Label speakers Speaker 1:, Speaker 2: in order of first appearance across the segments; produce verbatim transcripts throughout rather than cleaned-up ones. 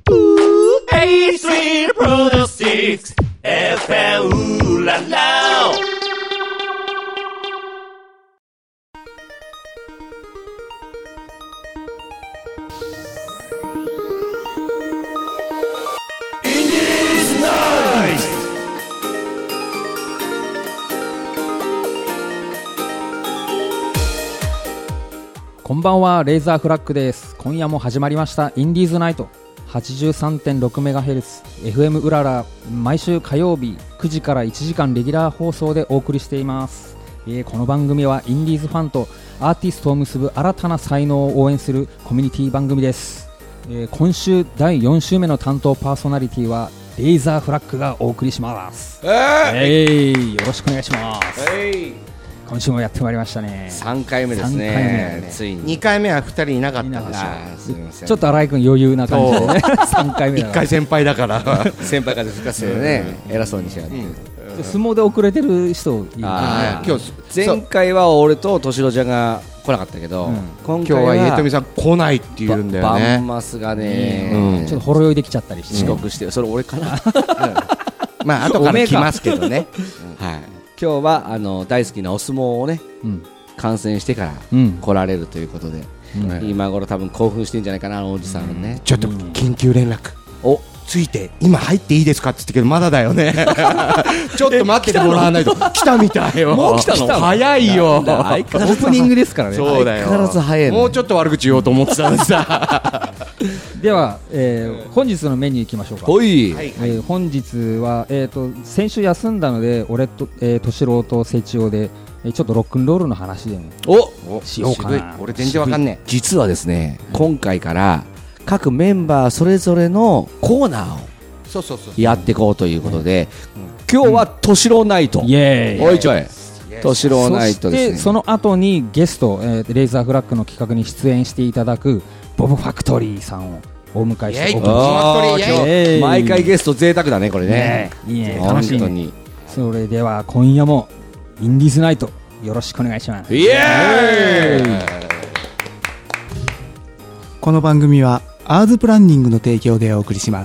Speaker 1: エイスリー Productsエフエム ララ
Speaker 2: こんばんは、レーザーフラッグです。今夜も始まりましたインディーズナイト はちじゅうさんてんろくメガヘルツ エフエム うらら、毎週火曜日くじからいちじかんレギュラー放送でお送りしています。えー、この番組はインディーズファンとアーティストを結ぶ新たな才能を応援するコミュニティ番組です。えー、今週だいよん週目の担当パーソナリティはレーザーフラッグがお送りします。えーえー、よろしくお願いします。えー今週もやってまいりましたね。
Speaker 3: さんかいめですね。
Speaker 2: さんかいめね、
Speaker 3: ついに
Speaker 4: にかいめはふたりいなかったんでしょう。
Speaker 3: すみません。
Speaker 2: ちょっと新井君余裕な感じでねさんかいめだから
Speaker 4: いっかい先輩だから
Speaker 3: 先輩から深瀬でね、偉そうにしやがって、
Speaker 2: うん、相撲で遅れてる人いる、
Speaker 3: あ今日前回は俺と敏郎ちゃんが来なかったけど、うん、
Speaker 4: 今日は家富さん来ないって言うんだよね。
Speaker 3: バンマスがね、
Speaker 2: うん、ちょっとほろ酔いできちゃったりして、
Speaker 3: 遅刻してる。それ俺かな、うん、
Speaker 4: まあ後から来ますけどね
Speaker 3: はい、今日はあの大好きなお相撲をね、うん、観戦してから来られるということで、うん、今頃多分興奮してんじゃないかな、あのおじさんね、
Speaker 4: うん、ちょっと緊急連絡、うん、おついて今入っていいですかって言ったけどまだだよねちょっと待っててもらわないと。来たみたいよ。
Speaker 3: もう来たの？
Speaker 4: 早いよ。オ
Speaker 2: ープニングですからね。
Speaker 4: そうだよ。
Speaker 3: 相変わらず早い、ね、
Speaker 4: もうちょっと悪口言おうと思ってたんでさ
Speaker 2: では、えー、本日のメニューいきましょうか。
Speaker 3: おい、
Speaker 2: はい、えー、本日は、えー、と先週休んだので俺と、えー、敏郎とセチオで、えー、ちょっとロックンロールの話でも
Speaker 3: お
Speaker 2: しようかな。
Speaker 4: 俺全然わかんねえ。
Speaker 3: 実はですね、今回から各メンバーそれぞれのコーナーをそうそうそうやっていこうということで、うんうん、今日は敏郎ナイト、
Speaker 2: イエーイ、
Speaker 3: おいちょい敏郎ナイトですね。
Speaker 2: そしてその後にゲスト、えー、レーザーフラッグの企画に出演していただくボブファクトリーさんをお迎えしてお送りします。
Speaker 3: 毎回ゲスト贅沢だねこれね。
Speaker 2: ねいいね、楽しいね。それでは今夜もインディーズナイトよろしくお願いします。
Speaker 3: イエーイ。
Speaker 5: この番組はアーズプランニングの提供でお送りします。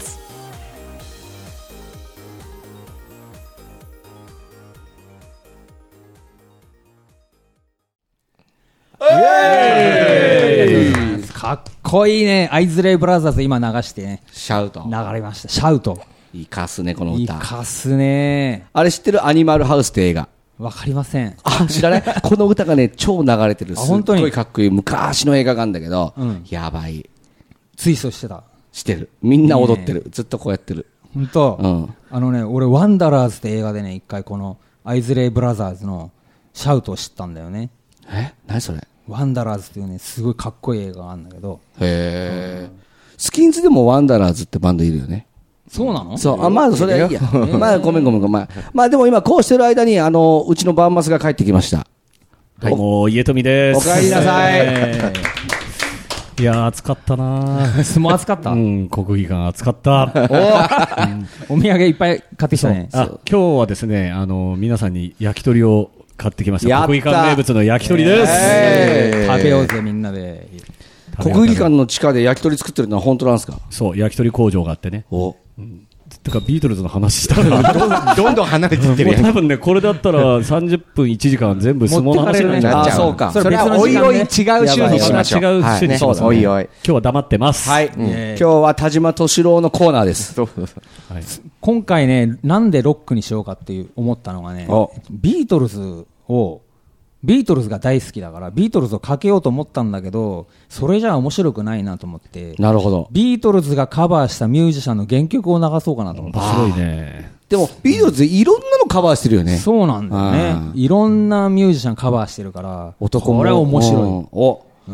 Speaker 2: かっこいいね。アイズレイブラザーズ今流してね、
Speaker 3: シャウト
Speaker 2: 流れました。シャウト
Speaker 3: いかすねこの歌。
Speaker 2: いかすね。
Speaker 3: あれ知ってる？アニマルハウスって映画。
Speaker 2: わかりません。
Speaker 3: あ、知らないこの歌がね超流れてる。すっごいかっこいい昔の映画があるんだけど、うん、やばい。
Speaker 2: ツイストしてた。
Speaker 3: してる。みんな踊ってる、ね、ずっとこうやってる。
Speaker 2: 本当、うん、あのね、俺ワンダラーズって映画でね、一回このアイズレイブラザーズのシャウトを知ったんだよね。
Speaker 3: え、何それ？
Speaker 2: ワンダラーズっていうね、すごいかっこいい映画があるんだけど。
Speaker 3: へー、うん、スキンズでもワンダラーズってバンドいるよね。
Speaker 2: そうなの？
Speaker 3: そう、あ、まあそれはいいや。まあごめんごめんごめん。まあでも今こうしてる間にあのうちのバンマスが帰ってきました。
Speaker 6: どうも家富です。
Speaker 3: おかえりなさい。
Speaker 6: いやー暑かったなー。
Speaker 2: 相撲暑かった。
Speaker 6: うん、国技館暑かった。
Speaker 2: お、うん、お土産いっぱい買ってきたね。
Speaker 6: あ、今日はですね、あの皆さんに焼き鳥を買ってきました。国技館名物の焼き鳥です。
Speaker 2: えー、食べようぜみんなで。
Speaker 3: 国技館の地下で焼き鳥作ってるのは本当なんですか？
Speaker 6: そう、焼き鳥工場があってね。お、うん、てかビートルズの話した
Speaker 4: らどんどん離れていってるやん。
Speaker 6: もう多分ねこれだったらさんじゅっぷんいちじかん全部相撲の話になっちゃう。
Speaker 3: あ、そうか。
Speaker 4: それはおいおい違う週にしましょう。
Speaker 6: 違う週にしますね。
Speaker 4: おいおい。
Speaker 6: 今日は黙ってます。
Speaker 3: はい。うん、今日は田島敏郎のコーナーです。はい、
Speaker 2: 今回ね、なんでロックにしようかっていう思ったのがね、ビートルズをビートルズが大好きだからビートルズをかけようと思ったんだけど、それじゃ面白くないなと思って。
Speaker 3: なるほど。
Speaker 2: ビートルズがカバーしたミュージシャンの原曲を流そうかなと思って。
Speaker 6: 面白いね。
Speaker 3: でもビートルズいろんなのカバーしてるよね。
Speaker 2: そうなんだよね。いろんなミュージシャンカバーしてるから男もこれは面白い。お、うん、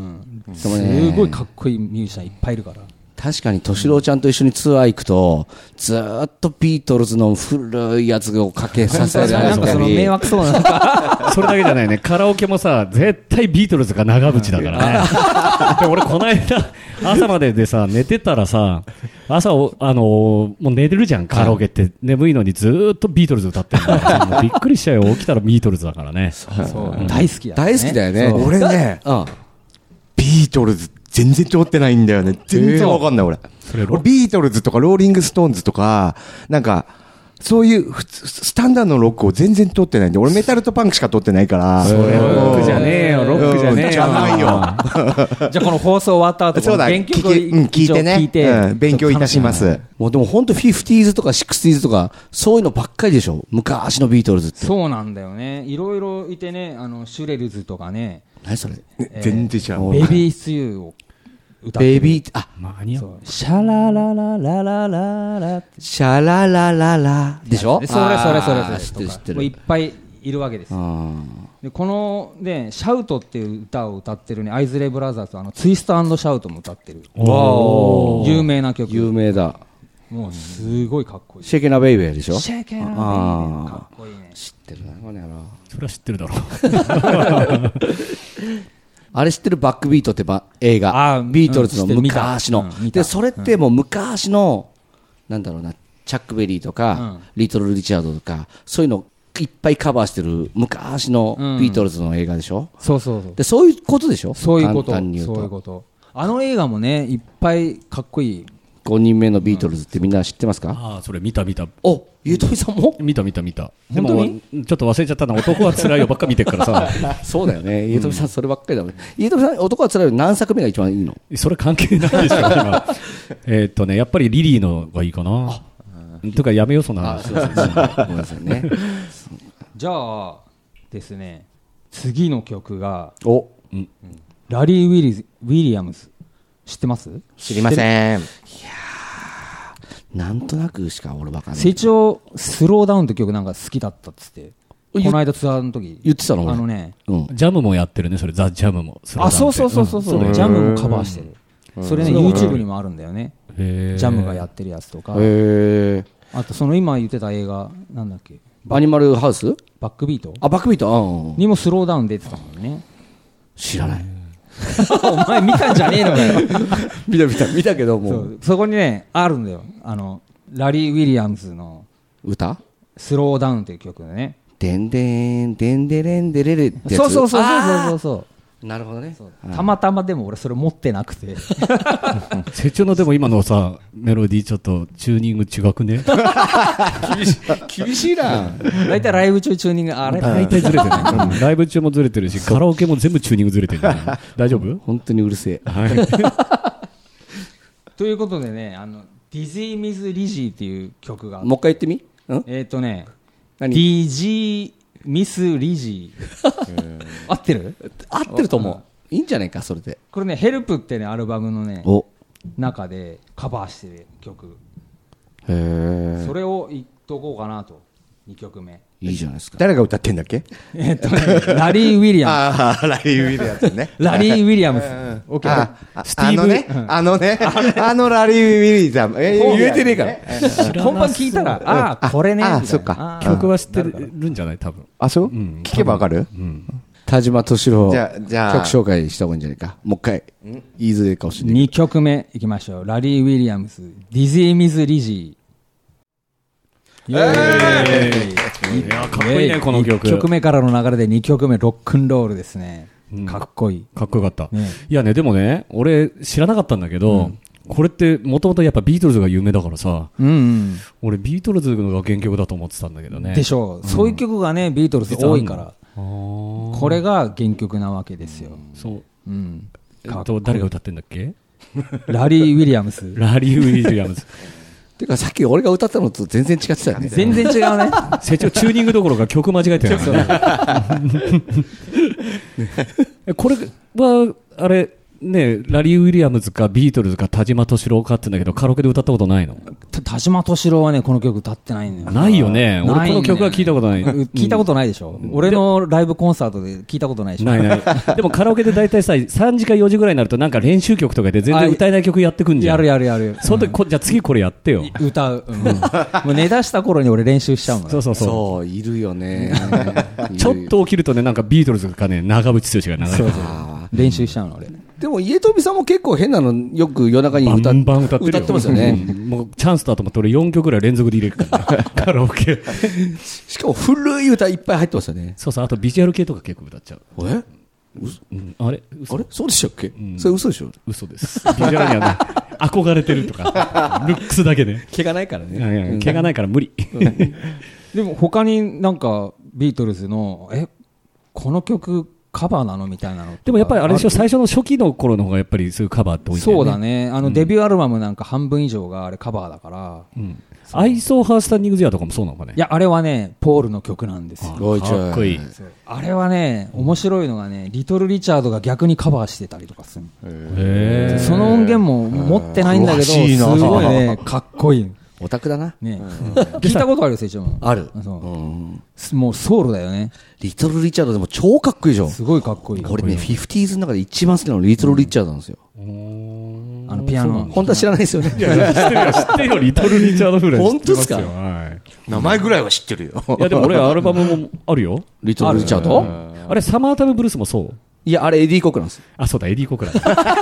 Speaker 2: すごいかっこいいミュージシャンいっぱいいるから。
Speaker 3: 確かに敏郎ちゃんと一緒にツアー行くとずーっとビートルズの古いやつをかけさせられ
Speaker 2: なんかその迷惑そうな
Speaker 6: それだけじゃないね。カラオケもさ絶対ビートルズが長渕だからねで俺この間朝まででさ寝てたらさ朝おあのー、もう寝てるじゃんカラオケって、はい、眠いのにずーっとビートルズ歌ってるのもうびっくりしちゃうよ。起きたらビートルズだからね。
Speaker 2: そうそう、うん、大好きだ、ね、
Speaker 3: 大好きだよね。
Speaker 4: 俺ね、うん、ビートルズ全然通ってないんだよね。全然わかんない俺。
Speaker 6: それ
Speaker 4: 俺ビートルズとかローリングストーンズとかなんかそういう普通スタンダードのロックを全然通ってないんで、俺メタルとパンクしか通ってないから。
Speaker 6: それロックじゃねえよ、ロックじゃねえよ。
Speaker 4: じゃないよ。
Speaker 2: じゃあこの放送終わった後
Speaker 4: そうだ、
Speaker 2: 原曲を
Speaker 4: 聞き、うん、聞いてね。
Speaker 2: 聞いて、
Speaker 4: うん、勉強いたします。
Speaker 3: もうでも本当フィフティーズとかシックスティーズとかそういうのばっかりでしょ。昔のビートルズって。
Speaker 2: そうなんだよね。いろいろいてね、あのシュレルズとかね。
Speaker 3: 何それ。
Speaker 2: えー、
Speaker 4: 全然違う。
Speaker 2: ベイビースユーを歌ってる。
Speaker 3: ベイビー、あ、
Speaker 6: 何や。
Speaker 2: シャラララララララ
Speaker 3: シャララララでしょ。
Speaker 2: それそれそれそれ
Speaker 3: 知ってる知ってる。
Speaker 2: もういっぱいいるわけですよ。でこのねシャウトっていう歌を歌ってるねアイズレイブラザーズとあのツイスト&シャウトも歌ってる有名な曲。
Speaker 3: 有名だ。
Speaker 2: もうすごいかっこいい。
Speaker 3: シェケナベイベーでしょ。
Speaker 2: シェケナベイベーかっこいいね。
Speaker 3: 知ってるなこれやろ。
Speaker 6: それは知ってるだろう。
Speaker 3: あれ知ってるバックビートってば映画ビートルズの昔の、うん、でそれってもう昔の、うん、なんだろうなチャックベリーとか、うん、リトル・リチャードとかそういうのいっぱいカバーしてる昔のビートルズの映画でしょ、
Speaker 2: うん、そうそうそう
Speaker 3: でそういうことでしょ。
Speaker 2: そういうこと
Speaker 3: 簡単に言うと
Speaker 2: そういうことあの映画もねいっぱいかっこいい
Speaker 3: ごにんめのビートルズってみんな知ってますか。
Speaker 6: ああそれ見た見た。
Speaker 3: おゆうとみさんも
Speaker 6: 見た見た見た。でもちょっと忘れちゃったな。男は辛いよばっか見てるからさ。
Speaker 3: そうだよねゆうとみさんそればっかりだもん。ゆうとみさん男は辛いよ何作目が一番いいの。
Speaker 6: それ関係ないでしょ今。えっとねやっぱりリリーのがいいかな。とかやめようそんな。
Speaker 3: ごめんなさいね。
Speaker 2: じゃあですね次の曲が
Speaker 3: お、うん、
Speaker 2: ラリー・ウィリ、ウィリアムズ知ってます？
Speaker 4: 知りません。いや
Speaker 3: なんとなくしか俺わかんない。
Speaker 2: 成長スローダウンって曲なんか好きだったっつってこの間ツアーの時
Speaker 3: 言ってたの。
Speaker 2: あのね、
Speaker 6: うん、ジャムもやってるねそれザ・ジャムも。
Speaker 2: あそうそうそうそうそう、うん、ジャムもカバーしてる、うん、それね YouTube にもあるんだよね。ジャムがやってるやつとか
Speaker 3: へ
Speaker 2: あとその今言ってた映画なんだっけ
Speaker 3: アニマルハウス
Speaker 2: バックビート
Speaker 3: あバックビート
Speaker 2: にもスローダウン出てたもんね。
Speaker 3: 知らない
Speaker 2: お前見たんじゃねえのかよ。
Speaker 3: 見た見た見たけども
Speaker 2: そ, そこにねあるんだよあのラリー・ウィリアムズの
Speaker 3: 歌
Speaker 2: スローダウンっていう曲でね
Speaker 3: でんでんでんでれんでれれってやつ。
Speaker 2: そうそうそうそうそうそう
Speaker 3: なるほどね。
Speaker 2: たまたまでも俺それ持ってなくて
Speaker 6: 成長のでも今のさメロディーちょっとチューニング違くね。
Speaker 3: 厳しい厳しいな。
Speaker 2: 大体ライブ中チューニングあれ
Speaker 6: 大体ずれてる、ねうん、ライブ中もずれてるしカラオケも全部チューニングずれてる、ね、大丈夫？
Speaker 3: 本当にうるせえ、はい、
Speaker 2: ということでねあのディズィー・ミズ・リジーっていう曲が
Speaker 3: もう一回言ってみ。ん
Speaker 2: えっ、ー、とねディジー・ミス・リジー合ってる？
Speaker 3: 合ってると思う。いいんじゃないかそれで。
Speaker 2: これねヘルプってねアルバムのね
Speaker 3: お
Speaker 2: 中でカバーしてる曲。
Speaker 3: へー
Speaker 2: それを言っとこうかなと。にきょくめ
Speaker 3: いいじゃないですか。
Speaker 4: 誰が歌ってんだっけ？
Speaker 2: えっとねラリー・ウィリアムズ。
Speaker 4: ああラリー・ウィリアムズね。
Speaker 2: ラリー・ウィリアムズ。
Speaker 4: オッケー。あのねあのねあのラリー・ウィリアムズ言えてねえから。
Speaker 2: 本番聞いたらああこれね。
Speaker 4: あそっか。
Speaker 6: 曲は知ってるんじゃない多分。
Speaker 4: あそう？聞けばわかる？
Speaker 3: 田島敏郎
Speaker 4: じゃあじゃあ
Speaker 3: 曲紹介した方がいいんじゃないか。もう一回言いづらいかもしれない。
Speaker 2: にきょくめいきましょう。ラリー・ウィリアムズディズィー・ミズ・リジー。
Speaker 6: イエーイ。いやかっこいいねこの曲。
Speaker 2: いっきょくめからの流れでにきょくめロックンロールですね、うん、かっこいい。
Speaker 6: かっこよかった、ね、いやねでもね俺知らなかったんだけど、うん、これってもともとやっぱビートルズが有名だからさ、うんうん、俺ビートルズが原曲だと思ってたんだけどね。
Speaker 2: でしょう、うん、そういう曲がねビートルズ多いからこれが原曲なわけですよ、うん、
Speaker 6: そう、うん、えっと誰が歌ってんだっけ？
Speaker 2: ラリー・ウィリアムズ。
Speaker 6: ラリー・ウィリアムズ
Speaker 3: てかさっき俺が歌ったのと全然違ってたよね。
Speaker 2: 全然違うね。
Speaker 6: 成長チューニングどころか曲間違えてる、ね、これはあれねラリー・ウィリアムズかビートルズか田島敏郎かって言うんだけどカラオケで歌ったことないの？
Speaker 2: 田島敏郎はねこの曲歌ってないんだよ。
Speaker 6: ないよね。俺この曲は聞いたことない。
Speaker 2: 聞いたことないでしょ、うん、俺のライブコンサートで聞いたことないでしょ。
Speaker 6: ないないでもカラオケで大体ささんじかよじぐらいになるとなんか練習曲とかで全然歌えない曲やってくんじゃん。
Speaker 2: やるやるやる。
Speaker 6: その時こじゃあ次これやってよ。
Speaker 2: 歌う、うん、もう寝出した頃に俺練習しちゃうの。
Speaker 6: そうそうそう
Speaker 3: そういるよね
Speaker 6: ちょっと起きるとねなんかビートルズかね長渕剛が流れてる。
Speaker 2: 練習しちゃうの俺。
Speaker 3: でも家飛さんも結構変なのよく夜中に歌っ、
Speaker 6: バンバン歌ってるよ。
Speaker 3: 歌ってますよね、
Speaker 6: うん、もうチャンスだと思って俺よんきょくぐらい連続で入れるからねカラオケ
Speaker 3: しかも古い歌いっぱい入ってますよね。
Speaker 6: そうそうあとビジュアル系とか結構歌っちゃう。
Speaker 3: え
Speaker 6: うん、あれ
Speaker 3: あれそうでしたっけ、うん、それ嘘でしょ。
Speaker 6: 嘘です。ビジュアルにはね憧れてるとかルックスだけで
Speaker 3: 毛がないからね。い
Speaker 6: やいや毛がないから無理、うん、
Speaker 2: でも他になんかビートルズのえこの曲カバーなのみたいなの。
Speaker 6: でもやっぱりあれでしょ、最初の初期の頃の方がやっぱりそういうカバーって多いんだよね。
Speaker 2: そうだね。あのデビューアルバムなんか半分以上があれカバーだから。
Speaker 6: うん、アイソーハースタンディングゼアとかもそうなのかね。
Speaker 2: いやあれはねポールの曲なんですよ。
Speaker 6: かっこいい。
Speaker 2: あれはね面白いのがねリトル・リチャードが逆にカバーしてたりとかする。へー。その音源も持ってないんだけどすごいねかっこいい。
Speaker 3: オタクだな、
Speaker 2: ね、聞いたことあるよ、成長も。
Speaker 3: ある。
Speaker 2: そう、うん、もうソウルだよね。
Speaker 3: リトル・リチャードでも超かっこいいじゃん。
Speaker 2: すごいかっこいい。
Speaker 3: 俺ね、フィフティーズの中で一番好きなのリトル・リチャードなんですよ。
Speaker 2: うん、あのピアノ。
Speaker 3: 本当は知らないですよね。
Speaker 6: いや知ってるよ、知ってるよ、リトル・リチャードフレンズ。
Speaker 3: 本当ですか。
Speaker 6: はい、
Speaker 4: 名前ぐらいは知ってるよ。
Speaker 6: いやでも俺アルバムもあるよ。
Speaker 3: リトル・リチャード。
Speaker 6: あれサマータイムブルースもそう。
Speaker 3: いやあれエディ・コクなんです。
Speaker 6: あ、そうだエディ・コクラ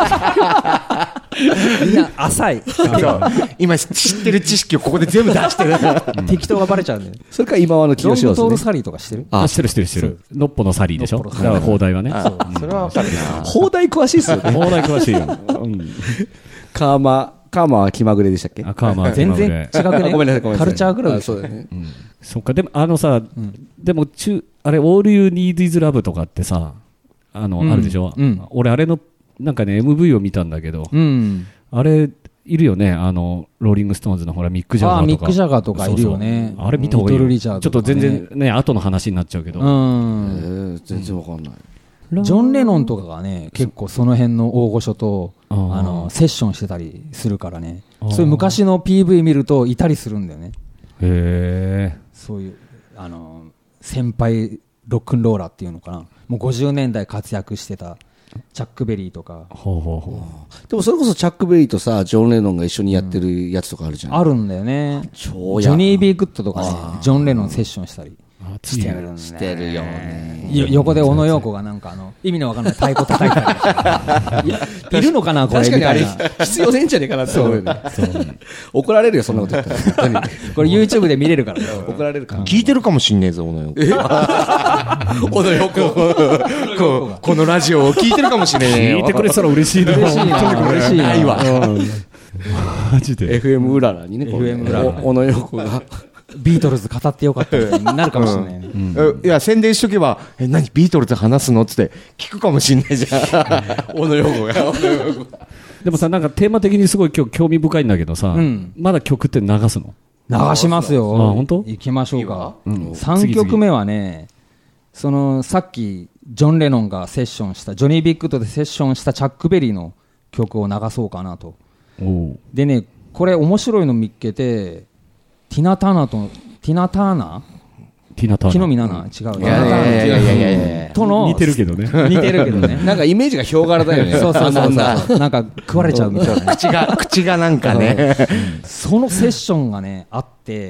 Speaker 2: みんな浅い。
Speaker 4: 今知ってる知識をここで全部出してる。
Speaker 2: 適当がバレちゃうんで。
Speaker 3: それから今はの清志郎ですね。
Speaker 2: ロングトールサリーとか知ってる？
Speaker 6: あ、知ってる知ってる知ってる。ノッポのサリーでしょ。だから放題はね。
Speaker 4: それはわかるな。
Speaker 3: 放題詳しいっすよね。
Speaker 6: 放題詳しいよ。
Speaker 3: カーマカーマは気まぐれでしたっけ？
Speaker 6: あ、カーマは気
Speaker 2: 全
Speaker 6: まぐれ。
Speaker 2: 然違くね。
Speaker 3: ごめんなさいごめんなさい。
Speaker 2: カルチャークラブ。
Speaker 3: そうだね。
Speaker 6: そっか。でもあのさ、でも中あれ All You Need Is Love とかってさ。あの、うん、あるでしょ、うん、俺あれのなんかね エムブイ を見たんだけど、うん、あれいるよね、あのローリングストーンズのほらミック・ジャガーとか。あ、
Speaker 2: ミック・ジャガーとかいるよね。
Speaker 6: そうそう、あれ見た方がいいよ、ね、
Speaker 2: ちょっ
Speaker 6: と全然ね後の話になっちゃうけど、うん、
Speaker 3: えー、全然わかんない。
Speaker 2: ジョン・レノンとかがね結構その辺の大御所とあのセッションしてたりするからね、そういう昔の ピーブイ 見るといたりするんだよね。
Speaker 6: へえ。
Speaker 2: そういうあの先輩ロックンローラーっていうのかな、もうごじゅうねんだい活躍してたチャックベリーとか。
Speaker 6: ほうほうほ
Speaker 3: う。でもそれこそチャックベリーとさジョン・レノンが一緒にやってるやつとかあるじゃん、うん、
Speaker 2: あるんだよね。
Speaker 3: 超
Speaker 2: ジョニー・ビー・グッドとかねジョン・レノンセッションしたり
Speaker 3: してるんね。してるよね。
Speaker 2: 横で小野陽子がなんかあの意味のわかんない太鼓叩いたりい, いるのかなこれ。
Speaker 3: 確かにあれ必要ねえんじゃねえかなって思うよね。怒られるよそんなこと言ったら。
Speaker 2: これ YouTube で見れるから
Speaker 3: 怒られるから。
Speaker 4: 聞いてるかもしんねえぞ小野陽子。
Speaker 3: 小野陽
Speaker 4: 子このラジオを聞いてるかもしれねえよ。
Speaker 6: 聞いてくれたら嬉しいな。
Speaker 2: 嬉しいな。嬉しいな。
Speaker 3: ないわ。
Speaker 6: マジで
Speaker 3: エフエム うららにね、
Speaker 2: エフエム うらら
Speaker 3: 小野陽子が
Speaker 2: ビートルズ語ってよかったになるかもしれないね、
Speaker 4: うんうん、いや宣伝しとけばえ何ビートルズ話すのって聞くかもしれないじゃん。小野陽子が。
Speaker 6: でもさなんかテーマ的にすごい今日興味深いんだけどさ、うん、まだ曲って流すの？
Speaker 2: 流しますよ。
Speaker 6: あ、本当？
Speaker 2: 行きましょうか。うん、さんきょくめはね、そのさっきジョン・レノンがセッションしたジョニー・ビッグとでセッションしたチャック・ベリーの曲を流そうかなと。でねこれ面白いの見っけてティナ・ターナーとティナ・ターナー
Speaker 6: ティナ・ターナー
Speaker 2: 木の実奈々違う。
Speaker 3: いやいやいやいやいやいや
Speaker 2: との
Speaker 6: 似てるけどね。
Speaker 2: 似てるけどね。
Speaker 3: なんかイメージがヒョウ柄だよね。
Speaker 2: そうそうそうそう。なんか食われちゃうみたいな。
Speaker 4: 口が口がなんかね。
Speaker 2: そのセッションがねあって、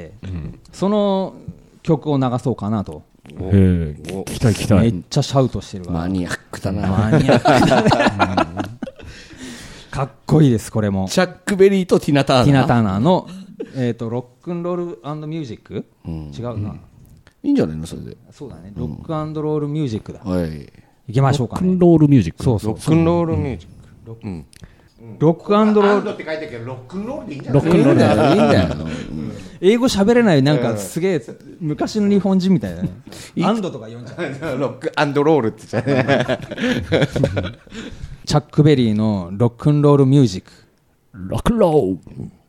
Speaker 2: うん、その曲を流そうかなと。
Speaker 6: へえ。聞きたい聞きたい。
Speaker 2: めっちゃシャウトしてるから。
Speaker 3: マニアックだな。
Speaker 2: マニアックだね。かっこいいですこれも。
Speaker 3: チャックベリーとティナ・ターナー。
Speaker 2: ティナ・ターナーのえっとロックンロール&ミュージック、うん、違うな。
Speaker 3: いいんじゃないのそれで。
Speaker 2: そうだね。ロック&ロールミュージックだ。
Speaker 3: はい。
Speaker 2: 行きましょうかね。
Speaker 6: ロックンロールミュージック。
Speaker 2: そうそう。
Speaker 4: ロックンロールミュージック。ロック、うん、
Speaker 2: ロック&ロール
Speaker 4: って書いてるけどロックンロールでいいんじゃない？
Speaker 6: ロックンロールでいいんだよ。
Speaker 2: 英語喋れないなんかすげえ昔の日本人みたいだね。アンドとか読んじゃう。
Speaker 4: ロック&ロールって言っちゃう。
Speaker 2: チャックベリーのロックンロールミュージック。
Speaker 6: ロックンロール。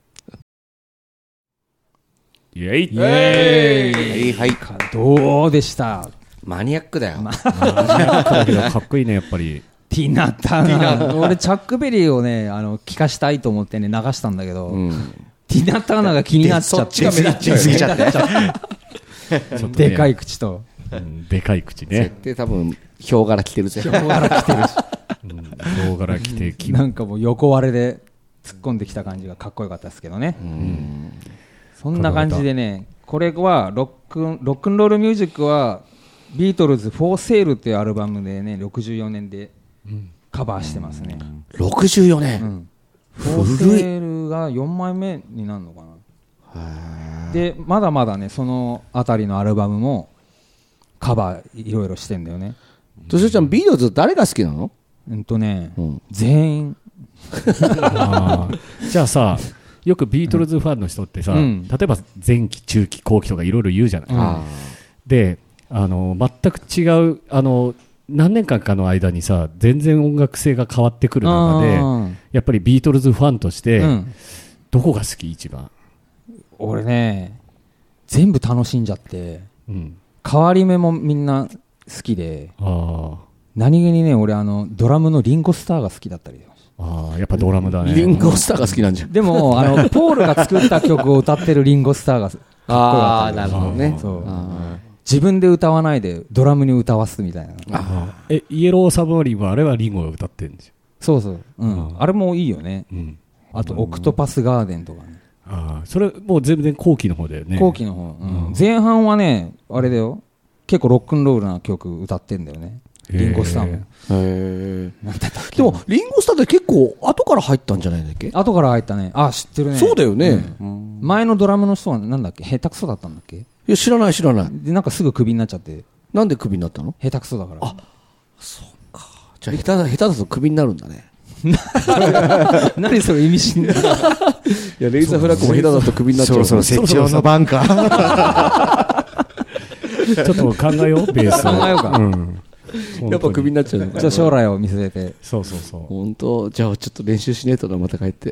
Speaker 6: イェイ
Speaker 2: イェイ、はい、どうでした？
Speaker 3: マニアックだよ。
Speaker 6: マニアックだけどかっこいいねやっぱり。
Speaker 2: ティナ・ターナー。俺チャックベリーをねあの聞かしたいと思ってね流したんだけど、うん、ティナ・ターナーが気になっちゃって。
Speaker 3: そっちが目立っちゃすぎちゃ
Speaker 2: って。でかい口と、
Speaker 6: うん、でかい口ね。
Speaker 3: 設定多分ヒョウ柄着てるぜ。
Speaker 2: ヒョウ柄着てるし。
Speaker 6: うん、ヒョウ柄着て
Speaker 2: なんかもう横割れで突っ込んできた感じがかっこよかったですけどね。うん、そんな感じでね、これはロック、ロックンロールミュージックはビートルズフォーセールっていうアルバムでねろくじゅうよねんでカバーしてますね。
Speaker 3: ろくじゅうよねん、うん、
Speaker 2: フォーセールがよんまいめになるのかな。でまだまだねそのあたりのアルバムもカバーいろいろしてんだよね。
Speaker 3: としおちゃんビートルズ誰が好きなの？
Speaker 2: うんとね、
Speaker 3: うん、
Speaker 2: 全員
Speaker 6: あじゃあさ、よくビートルズファンの人ってさ、うん、例えば前期中期後期とかいろいろ言うじゃない、うん、であの全く違うあの何年間かの間にさ全然音楽性が変わってくる中でやっぱりビートルズファンとして、うん、どこが好き一番？
Speaker 2: 俺ね全部楽しんじゃって、うん、変わり目もみんな好きで、あ何気にね俺あのドラムのリンゴスターが好きだったり。
Speaker 6: ああやっぱドラムだね。
Speaker 3: リンゴスターが好きなんじゃん。
Speaker 2: でもあのポールが作った曲を歌ってるリンゴスターがかっこよかった。ああ
Speaker 3: なるほどね。
Speaker 2: そう自分で歌わないでドラムに歌わすみたいな。
Speaker 6: あえイエローサブマリンはあれはリンゴが歌ってるんですよ。
Speaker 2: そうそう、うん、あれもいいよね、うん、あとオクトパスガーデンとかね。
Speaker 6: あそれもう全然後期の方だよね。
Speaker 2: 後期の方、うんうん、前半はねあれだよ結構ロックンロールな曲歌ってんだよねリンゴスターも。へ
Speaker 3: でもリンゴスターって結構後から入ったんじゃないんだっけ？
Speaker 2: 後から入ったね。あ知ってるね。
Speaker 3: そうだよね、
Speaker 2: うん、前のドラムの人はなんだっけ下手くそだったんだっけ？い
Speaker 3: や知らない知らない。
Speaker 2: でなんかすぐクビになっちゃって。なん
Speaker 3: でクビになったの？
Speaker 2: 下手くそだから。
Speaker 3: あそうか。じゃあ下手だ下手だとクビになるんだね。
Speaker 2: 何それ意味深ない。い
Speaker 3: やレイザーフラッグも下手だとクビになっちゃう。
Speaker 4: そろそろ設置の番か。
Speaker 6: ちょっと考えようベース
Speaker 2: 考えようか、うん、
Speaker 3: やっぱクビになっちゃうのか。
Speaker 2: じゃあ将来を見据えて。
Speaker 6: そうそうそう
Speaker 3: 本当。じゃあちょっと練習しねえとなまた帰って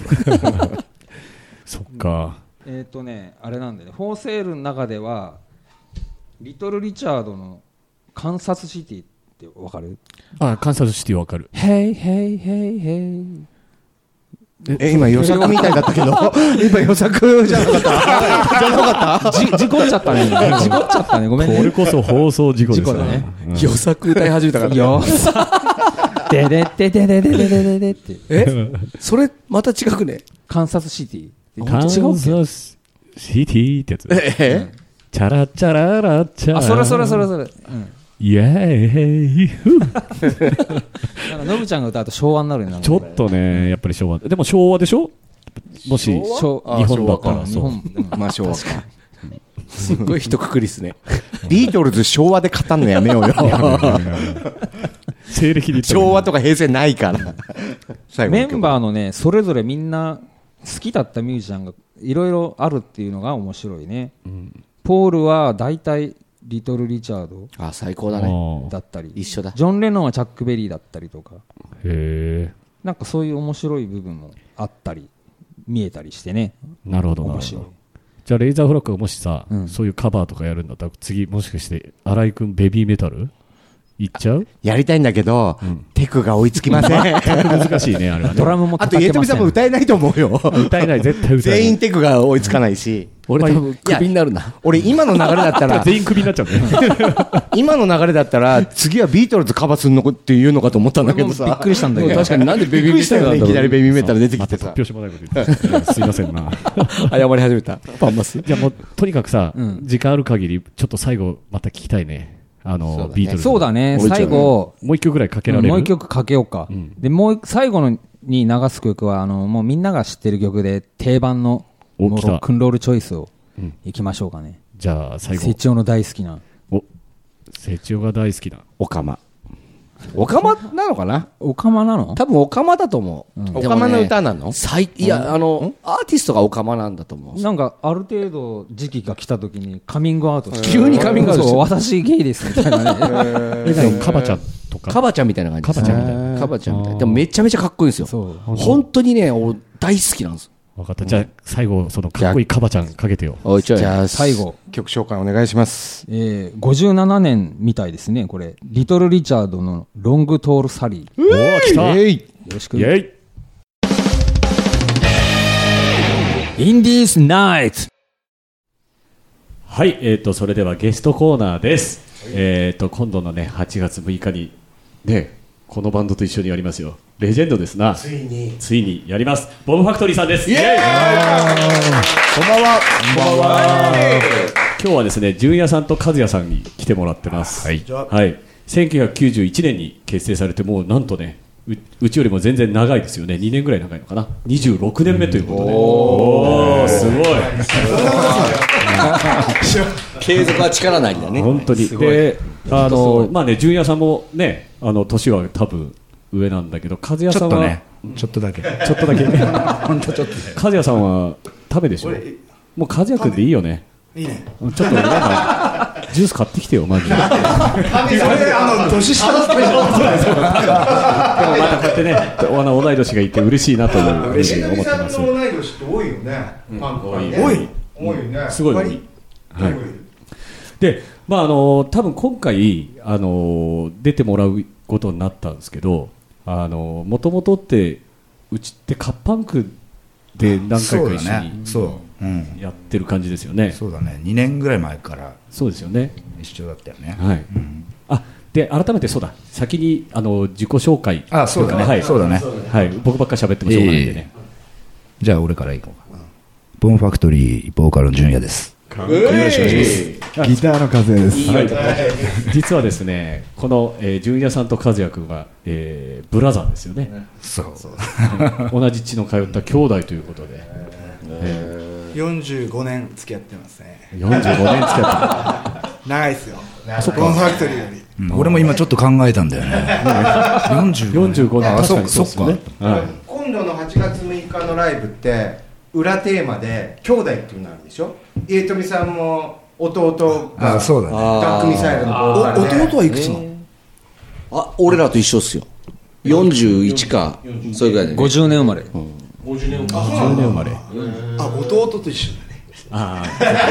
Speaker 6: そっか。
Speaker 2: えっ、ー、とねあれなんでねフォーセールの中ではリトル・リチャードのカンサスシティってわかる？
Speaker 6: あカンサスシティわかる。
Speaker 2: ヘイヘイヘイヘイ。
Speaker 4: え今予作みたいだったけど今予作じゃなかったじゃなかったじ
Speaker 2: 事故っちゃったね事故っちゃったねごめんね。
Speaker 6: これこそ放送事故ですね。
Speaker 2: 事故だね、
Speaker 3: うん、予作歌い始めたから
Speaker 2: よでででででででででって
Speaker 3: えそれまた違くね。
Speaker 2: カンサスシティ
Speaker 6: カンサスシティってやつ。
Speaker 3: ええ
Speaker 6: チャラチャララチャ
Speaker 2: あそれそれそれそれ、うん
Speaker 6: イエーイ
Speaker 2: なんかノブちゃんが歌うと昭和になるね。
Speaker 6: ちょっとねやっぱり昭和でも昭和でしょもし日本だったら
Speaker 2: 日本
Speaker 3: まあ昭和かすっごい一括りですね。
Speaker 4: ビートルズ昭和で語んのやめようよ
Speaker 6: 西暦で
Speaker 4: 昭和とか平成ないから
Speaker 2: メンバーのねそれぞれみんな好きだったミュージシャンがいろいろあるっていうのが面白いね、うん、ポールは大体リトル・リチャード
Speaker 3: あ最高だね
Speaker 2: だったり
Speaker 3: 一緒だ。
Speaker 2: ジョン・レノンはチャック・ベリーだったりとか
Speaker 6: へ
Speaker 2: なんかそういう面白い部分もあったり見えたりしてね。
Speaker 6: なるほど面白い。じゃあレイザーフラッグがもしさ、うん、そういうカバーとかやるんだったら次もしかして新井くんベビーメタルいっちゃう？
Speaker 4: やりたいんだけど、うん、テクが追いつきません
Speaker 6: 難しいねあれはね。
Speaker 2: ドラムも叩けません。
Speaker 4: あとイエトミさんも歌えないと思うよ
Speaker 6: 歌えない絶対歌えない。
Speaker 4: 全員テクが追いつかないし
Speaker 3: 俺多分クビになるな。
Speaker 4: 俺今の流れだったら
Speaker 6: 全員クビになっちゃうね
Speaker 4: 今の流れだったら次はビートルズカバーするのっていうのかと思ったんだけどさ
Speaker 2: びっくりしたんだけど
Speaker 3: 確かになんでベビーメタルなんだろう。
Speaker 4: いきなりベビーメタル出てきてさ、
Speaker 6: ま、突拍子もないこと言ってすいませんな
Speaker 3: 謝り始めたパンマス。
Speaker 6: じゃあもうとにかくさ、うん、時間ある限りちょっと最後また聞きたいね。あの
Speaker 2: そうだね、
Speaker 6: ビートルズ
Speaker 2: そうだね最後
Speaker 6: もう一曲ぐらいかけられる、
Speaker 2: うん、もう一曲かけようか、うん、でもう最後のに流す曲はあのもうみんなが知ってる曲で定番のロックンロールチョイスをいきましょうかね、
Speaker 6: うん、じゃあ最後
Speaker 2: セチオの大好きな
Speaker 6: おセチオが大好きな
Speaker 3: オカマオカマなのかな。
Speaker 2: オカマなの
Speaker 3: 多分オカマだと思う、うん、
Speaker 4: オカマの歌なの。
Speaker 3: いやあのアーティストがオカマなんだと思う。
Speaker 2: なんかある程度時期が来た時にカミングアウトして
Speaker 3: 急にカミングアウトして
Speaker 2: 私ゲイですみたいなね
Speaker 6: えでもカバちゃんとか
Speaker 3: カバちゃんみたいな感じ
Speaker 6: カバちゃんみたいな
Speaker 3: カバちゃんみたいな。でもめちゃめちゃかっこいいんですよ。そう本当にね大好きなんです。
Speaker 6: 分かった。じゃあ最後そのかっこいいカバちゃんかけてよ。
Speaker 3: じ
Speaker 2: ゃあ最後
Speaker 4: 曲紹介お願いします。
Speaker 2: えー、ごじゅうななねんみたいですねこれ。リトル・リチャードのロング・トール・サリー。
Speaker 6: おー来た。
Speaker 2: よろしく。
Speaker 6: イェイ
Speaker 2: インディーズ・ナイト。
Speaker 6: はい、えーとそれではゲストコーナーです。えーと今度のねはちがつむいかにねこのバンドと一緒にやりますよ。レジェンドですな。
Speaker 4: ついに
Speaker 6: ついにやります。ボムファクトリーさんです。
Speaker 4: イエーイ。こんばんは。
Speaker 6: こんばんは。今日はですね、純也さんと和也さんに来てもらってます。はい。はい。せんきゅうひゃくきゅうじゅういちねんに結成されてもうなんとね、う, うちよりも全然長いですよね。にねんぐらい長いのかな。にじゅうろくねんめということで。おお、すごい。
Speaker 3: 継続は力なりだね。
Speaker 6: 本当に。で。 あのまあね、純也さんもね、あの年は多分上なんだけど、和也さんは
Speaker 7: ちょっとね、ちょっとだけ、
Speaker 6: ちょっとだけ。
Speaker 7: 本当ちょっと。
Speaker 6: 和也さんは食べでしょ。もう和也君でいいよね。
Speaker 7: いいね。
Speaker 6: ちょっとなんかジュース買ってきてよマジで。それ
Speaker 7: あの年下のスペシャル。でもま
Speaker 6: たこうやってね、あの同い年がいて嬉しいなというふうに思ってます。
Speaker 4: 同い年って多いよね。
Speaker 6: 多い
Speaker 7: 多い。
Speaker 4: 多いね。
Speaker 6: すごい多い。はい。で、まああの多分今回あの出てもらうことになったんですけど、あのもともとってうちってカッパンクで何回か一緒に
Speaker 7: そう
Speaker 6: やってる感じですよね。
Speaker 7: そうだね。にねんぐらい前から
Speaker 6: そうですよね。
Speaker 7: 一緒だったよね。
Speaker 6: はい。あ、で改めてそうだ。先にあの自己紹介。
Speaker 7: あ、そうだね。
Speaker 6: はい。
Speaker 7: そうだね。
Speaker 6: はい。僕ばっかり喋ってもしょうがないんでね。
Speaker 7: じゃあ俺からいこうか。ボンファクトリーボーカルの純也です。よろしくお願いします。
Speaker 5: ギターの風です。
Speaker 6: はい、実はですね、この、えー、純也さんと和也君は、えー、ブラザーですよね。
Speaker 7: そう。
Speaker 6: 同じ血の通った兄弟ということで、
Speaker 8: えー、よんじゅうごねん付き合ってますね。
Speaker 6: よんじゅうごねん付き合って
Speaker 8: 長いですよ。
Speaker 6: そっか。
Speaker 8: ボンファクトリーより、
Speaker 7: うん、俺も今ちょっと考えたんだよね。よんじゅうごねん。
Speaker 6: 確かにそうですね。
Speaker 4: 今度のはちがつむいかのライブって裏テーマで兄弟っていうのあるでしょ。家富さんも弟が
Speaker 7: あ、そうだね。
Speaker 4: ダックミサイルのボーカルで。
Speaker 8: 弟はいくつなの？
Speaker 3: あ、俺らと一緒っすよ。よんじゅういちか、それぐらいで、ね、
Speaker 2: ごじゅうねん生まれ。
Speaker 6: ごじゅうねん生まれ。
Speaker 8: あ、弟と一緒だね。
Speaker 6: あ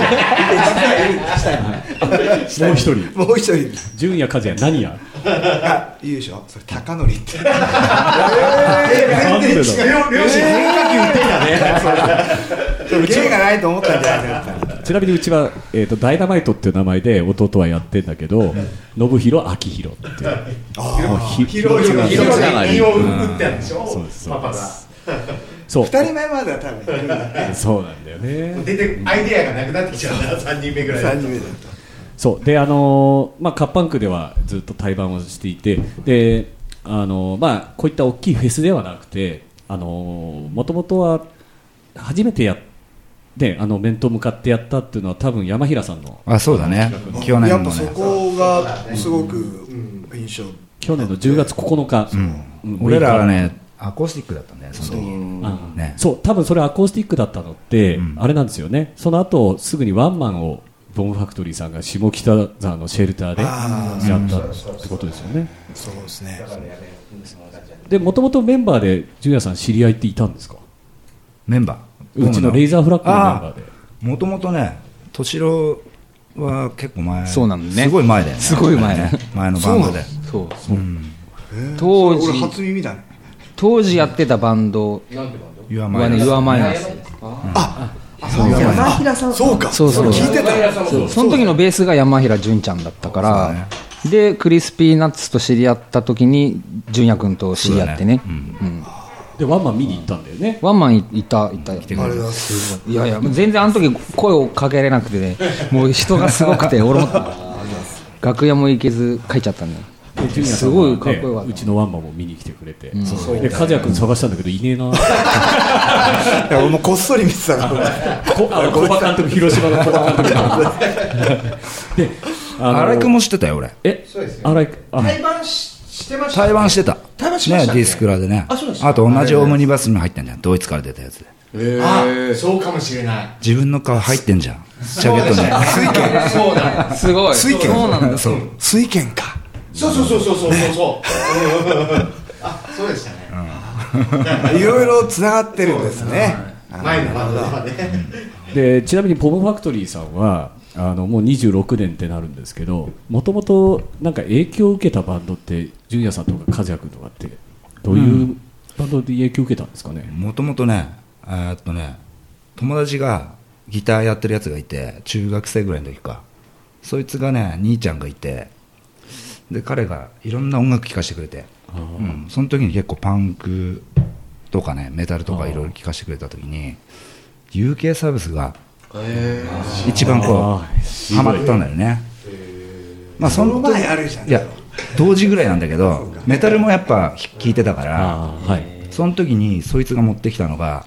Speaker 6: あ。もう一人。
Speaker 8: もう一人。
Speaker 6: 純也和也何や？
Speaker 8: あ、いいでしょ。それ高則って。全
Speaker 6: 然違う。
Speaker 4: 両親変化球打ってきたね。
Speaker 8: 芸がないと思ったんじゃないか。
Speaker 6: ちなみにうちは、えー、とダイナマイトっていう名前で弟はやってんだけど、信弘明弘っていう。
Speaker 4: ヒロヒロヒロつながりを打ってたんでしょ。
Speaker 6: そうです。
Speaker 4: パパが。
Speaker 6: そう。
Speaker 8: 二人前までは多分いるんだね。
Speaker 6: そうなんだよね。
Speaker 4: 出てアイデアがなくなってきちゃうんだ。三人目ぐらい。
Speaker 8: 三人目だと。
Speaker 6: そうで、あのーまあ、カッパンクではずっと対バンをしていて、で、あのーまあ、こういった大きいフェスではなくて、あのー、もともとは初めてやってあの面と向かってやったっていうのは多分山平さんの
Speaker 7: あ、そうだね。去年のね。
Speaker 8: やっぱそこがすごく印象。
Speaker 6: 去年のじゅうがつここのか、
Speaker 7: うんうん、俺らはねアコースティックだったんだよその時。
Speaker 6: そう、ね、そう多分それアコースティックだったのって、うん、あれなんですよね。その後すぐにワンマンをボンファクトリーさんが下北沢のシェルターでやったってことですよね。
Speaker 8: そうですね。
Speaker 6: で、もともとメンバーで純也さん知り合いっていたんですか？
Speaker 7: メンバー
Speaker 6: うちのレイザーフラッグのメンバーで。
Speaker 7: もともとね、敏郎は結構前、
Speaker 2: そうなのね、
Speaker 7: すごい前だよね。
Speaker 2: すごい前
Speaker 7: ね、前のバンドで。
Speaker 2: そうそう、うん、
Speaker 8: 当時俺初耳だね。
Speaker 2: 当時やってたバンドはね、ユアマイナス。
Speaker 8: あ、山平さん、そうか、
Speaker 2: そうそう、
Speaker 8: 聞いてた。
Speaker 2: そう、その時のベースが山平純ちゃんだったから、ね、でクリスピーナッツと知り合った時に純也君と知り合ってね。
Speaker 6: でワンマン見に行ったんだよね。
Speaker 2: ワンマンいたいた。いやいや全然あの時声をかけれなくてね、もう人がすごくて俺も楽屋も行けず帰っちゃったんだよ。すごいかっこよかった。
Speaker 6: うちのワンマンも見に来てくれて、うん、そうそうで和也君探したんだけどいねえな。
Speaker 8: 俺もこっそり見てたから
Speaker 6: 小葉監督、広島の小葉監督で、
Speaker 7: 新井君も知ってたよ俺。
Speaker 6: え、
Speaker 4: そうですよ。
Speaker 6: 新井
Speaker 4: 対バンしてました。
Speaker 7: 対バンしてた。
Speaker 4: 対バンしました
Speaker 7: ね、ディスクラでね。
Speaker 4: あ, そうです
Speaker 7: あと同じオムニバスにも入ってんじゃん。ドイツから出たやつで。
Speaker 4: えー、あ、そうかもしれない。
Speaker 7: 自分の顔入ってんじゃん。ジャケットに。
Speaker 4: 水拳。そうだ。
Speaker 2: すごい。
Speaker 8: 水拳。
Speaker 2: そうなんだ。
Speaker 8: そう。水拳か。
Speaker 4: そうそうそうそうそうそう。あ、そうでしたね。
Speaker 8: いろいろつながってるんですね。
Speaker 4: 前のバンドはね。
Speaker 6: で、ちなみにポムファクトリーさんはあのもうにじゅうろくねんってなるんですけど、もともとなんか影響を受けたバンドって純也さんとか和也君とかってどういうバンドで影響を受けたんですかね。
Speaker 7: もともとね、えっとね、友達がギターやってるやつがいて、中学生ぐらいの時か、そいつがね兄ちゃんがいて、で彼がいろんな音楽聴かせてくれて、うん、その時に結構パンクとかねメタルとかいろいろ聴かせてくれた時に ユーケー サービスが一番こうハマったんだよね。まあその
Speaker 8: 前あるじゃん。
Speaker 7: いや同時ぐらいなんだけどメタルもやっぱ聴いてたから、
Speaker 6: はい、
Speaker 7: その時にそいつが持ってきたのが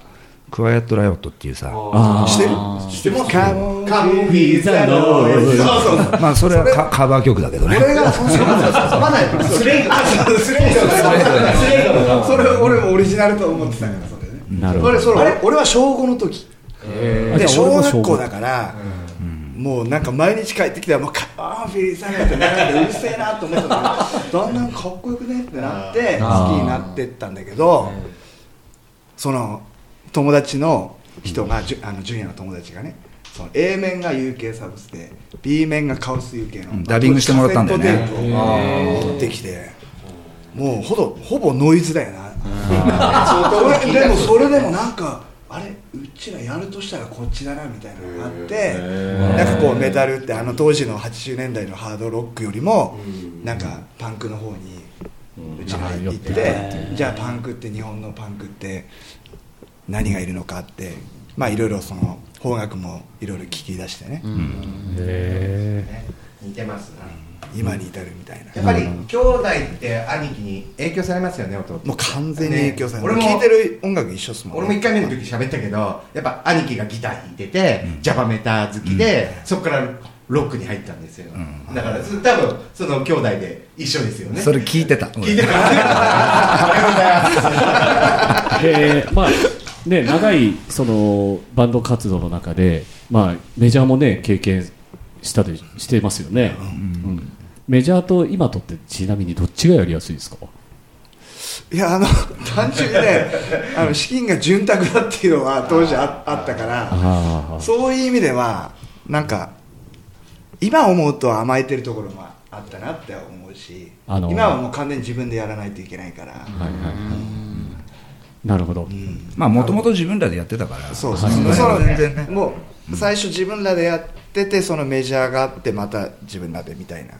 Speaker 7: クワイエットライオットっていうさ、
Speaker 8: してるしてますカモン
Speaker 1: カモンフィーザノイズ。
Speaker 8: そうそう
Speaker 7: まあそれはカカバー曲だけどね。
Speaker 8: 俺がそうそうそうまだスレイガースレイガーそれ俺もオリジナルと思ってたからそれね。
Speaker 6: なるほど。
Speaker 8: それ俺は小ごの時で小学校だからもうなんか毎日帰ってきてもうカモンフィーザノイズって並んでうるせえなと思ってたらだんだんかっこよくねってなって好きになってったんだけど、その友達の人が、じゅあのジュニアの友達がね、その A 面が ユーケー サブスで B 面がカオス ユーケー の、
Speaker 7: うん、ダビングしてもらったんだよね。
Speaker 8: カセットテープを持ってきて、もうほぼほぼノイズだよな。それでもそれでもなんかあれうちらやるとしたらこっちだなみたいなのがあって、なんかこうメタルってあの当時のはちじゅうねんだいのハードロックよりもなんかパンクの方にうちら行って、じゃあパンクって日本のパンクって何がいるのかってまあいろいろその邦楽もいろいろ聞き出してね、うん、
Speaker 4: へー似てますな、
Speaker 8: うん、今に至るみたいな。
Speaker 4: やっぱり兄弟って兄貴に影響されますよね。弟
Speaker 8: もう完全に影響される、ね、俺も聴いてる音楽一緒っすもん、ね、
Speaker 4: 俺もいっかいめの時喋ったけどやっぱ兄貴がギター弾いてて、うん、ジャパメタ好きで、うん、そこからロックに入ったんですよ、うん、だから多分その兄弟で一緒ですよね。
Speaker 7: それ聞いてた
Speaker 4: 聞いてた
Speaker 6: えー、まあね、長いそのバンド活動の中で、まあ、メジャーもね経験したりしてますよね、うんうん、メジャーと今とってちなみにどっちがやりやすいですか？
Speaker 8: いやあの単純にねあの資金が潤沢だっていうのは当時 あ, あったからそういう意味ではなんか今思うと甘えてるところもあったなって思うし、あのー、今はもう完全に自分でやらないといけないから、はいはいはい、うん
Speaker 6: なるほど、
Speaker 7: うん、まあもともと自分らでやってたから、
Speaker 8: そうそうそう、はい、その全然ね、もう最初自分らでやっててそのメジャーがあってまた自分らでみたいな、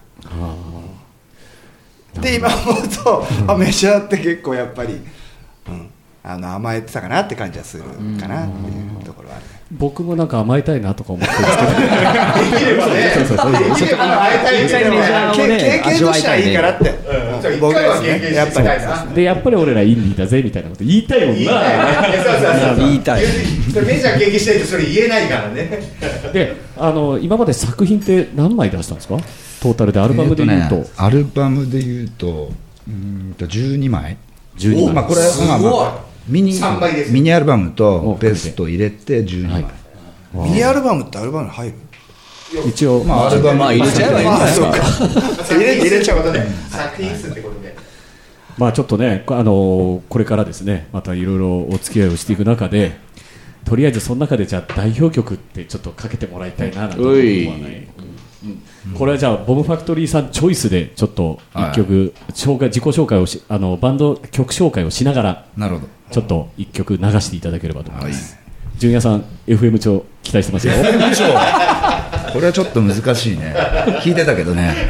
Speaker 8: で今思うとあメジャーって結構やっぱり、うん、あの甘えてたかなって感じはするかなっていうところはある。
Speaker 6: 僕もなんか甘えたいなとか思ってるんですけどで
Speaker 8: きればねそうそうそうできれば甘えたいっていうのは経験としてはいいからって、うん、僕は経験やっぱり
Speaker 6: でやっぱり俺らインディーだぜみたいなこと言いたいもんな。
Speaker 4: 言いたい。メジャー経験してるとそれ言えないからね。
Speaker 6: であの今まで作品って何枚出したんですか？トータルでアルバムでいうと、
Speaker 7: えーとね、アルバムでいうとうんとじゅうにまい
Speaker 6: じゅうにまい、
Speaker 7: まあ、これはまあミニ, ミニアルバムとベスト入れてじゅうにまい、
Speaker 8: はい、ミニアルバムってアルバムに入る？
Speaker 6: 一応、
Speaker 3: まあ、アルバムは入れちゃえばいいんですか？
Speaker 8: 入れ入れちゃうことで
Speaker 4: 作品数ってことで、
Speaker 6: まあちょっとね、あのこれからですねまたいろいろお付き合いをしていく中でとりあえずその中でじゃあ代表曲ってちょっとかけてもらいたいななんて思わない、うんうん、これはじゃあボムファクトリーさんチョイスでちょっと一曲、はい、紹介自己紹介をしあのバンド曲紹介をしながら
Speaker 7: なるほど
Speaker 6: ちょっと一曲流していただければと思います、はい、純也さん エフエム 調期待してますよ。 エフエム 調
Speaker 7: これはちょっと難しいね聞いてたけどね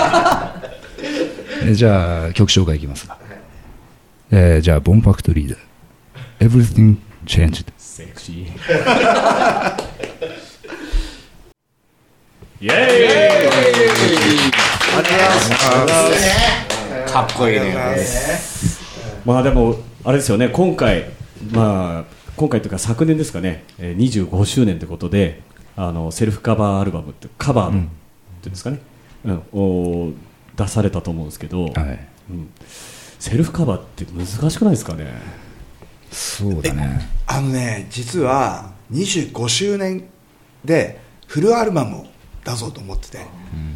Speaker 7: えじゃあ曲紹介いきますか、えー、じゃあボムファクトリーで Everything Changed。
Speaker 6: セクシーイエーイ、ありがとうございます。
Speaker 3: かっこいいね。
Speaker 6: まあでもあれですよね、今回まあ今回というか昨年ですかね、にじゅうごしゅうねんということであのセルフカバーアルバムってカバーの、うん、っていうんですかね、うん、を出されたと思うんですけど、はい、うん、セルフカバーって難しくないですかね？
Speaker 7: そうだね。
Speaker 8: あのね実はにじゅうごしゅうねんでフルアルバムを出そうと思ってて、うん、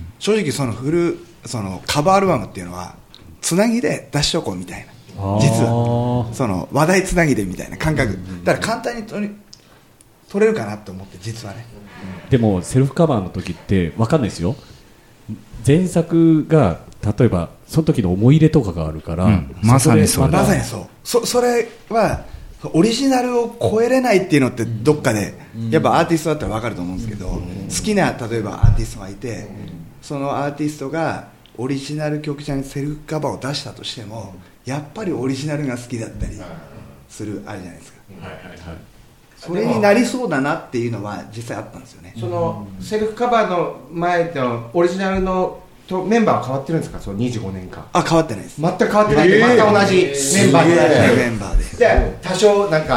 Speaker 8: 正直そのフルそのカバーアルバムっていうのはつなぎで出しとこうみたいな、実はその話題つなぎでみたいな感覚だから簡単に取れるかなと思って実はね、
Speaker 6: うん、でもセルフカバーの時って分かんないですよ。前作が例えばその時の思い入れとかがあるから、うん、
Speaker 7: まさにそう
Speaker 8: まさにそうそそれはオリジナルを超えれないっていうのってどっかでやっぱアーティストだったら分かると思うんですけど、好きな例えばアーティストがいてそのアーティストがオリジナル曲じゃにセルフカバーを出したとしてもやっぱりオリジナルが好きだったりするあれじゃないですか、はいはいはい、それになりそうだなっていうのは実際あったんですよね。
Speaker 4: そのセルフカバーの前のオリジナルのとメンバーは変わってるんですか？そのにじゅうごねんかん。
Speaker 8: あ、変わってないです。
Speaker 4: 全く変わってない、えー、また同じメンバーで、
Speaker 8: メンバーで
Speaker 4: で多少なんかギ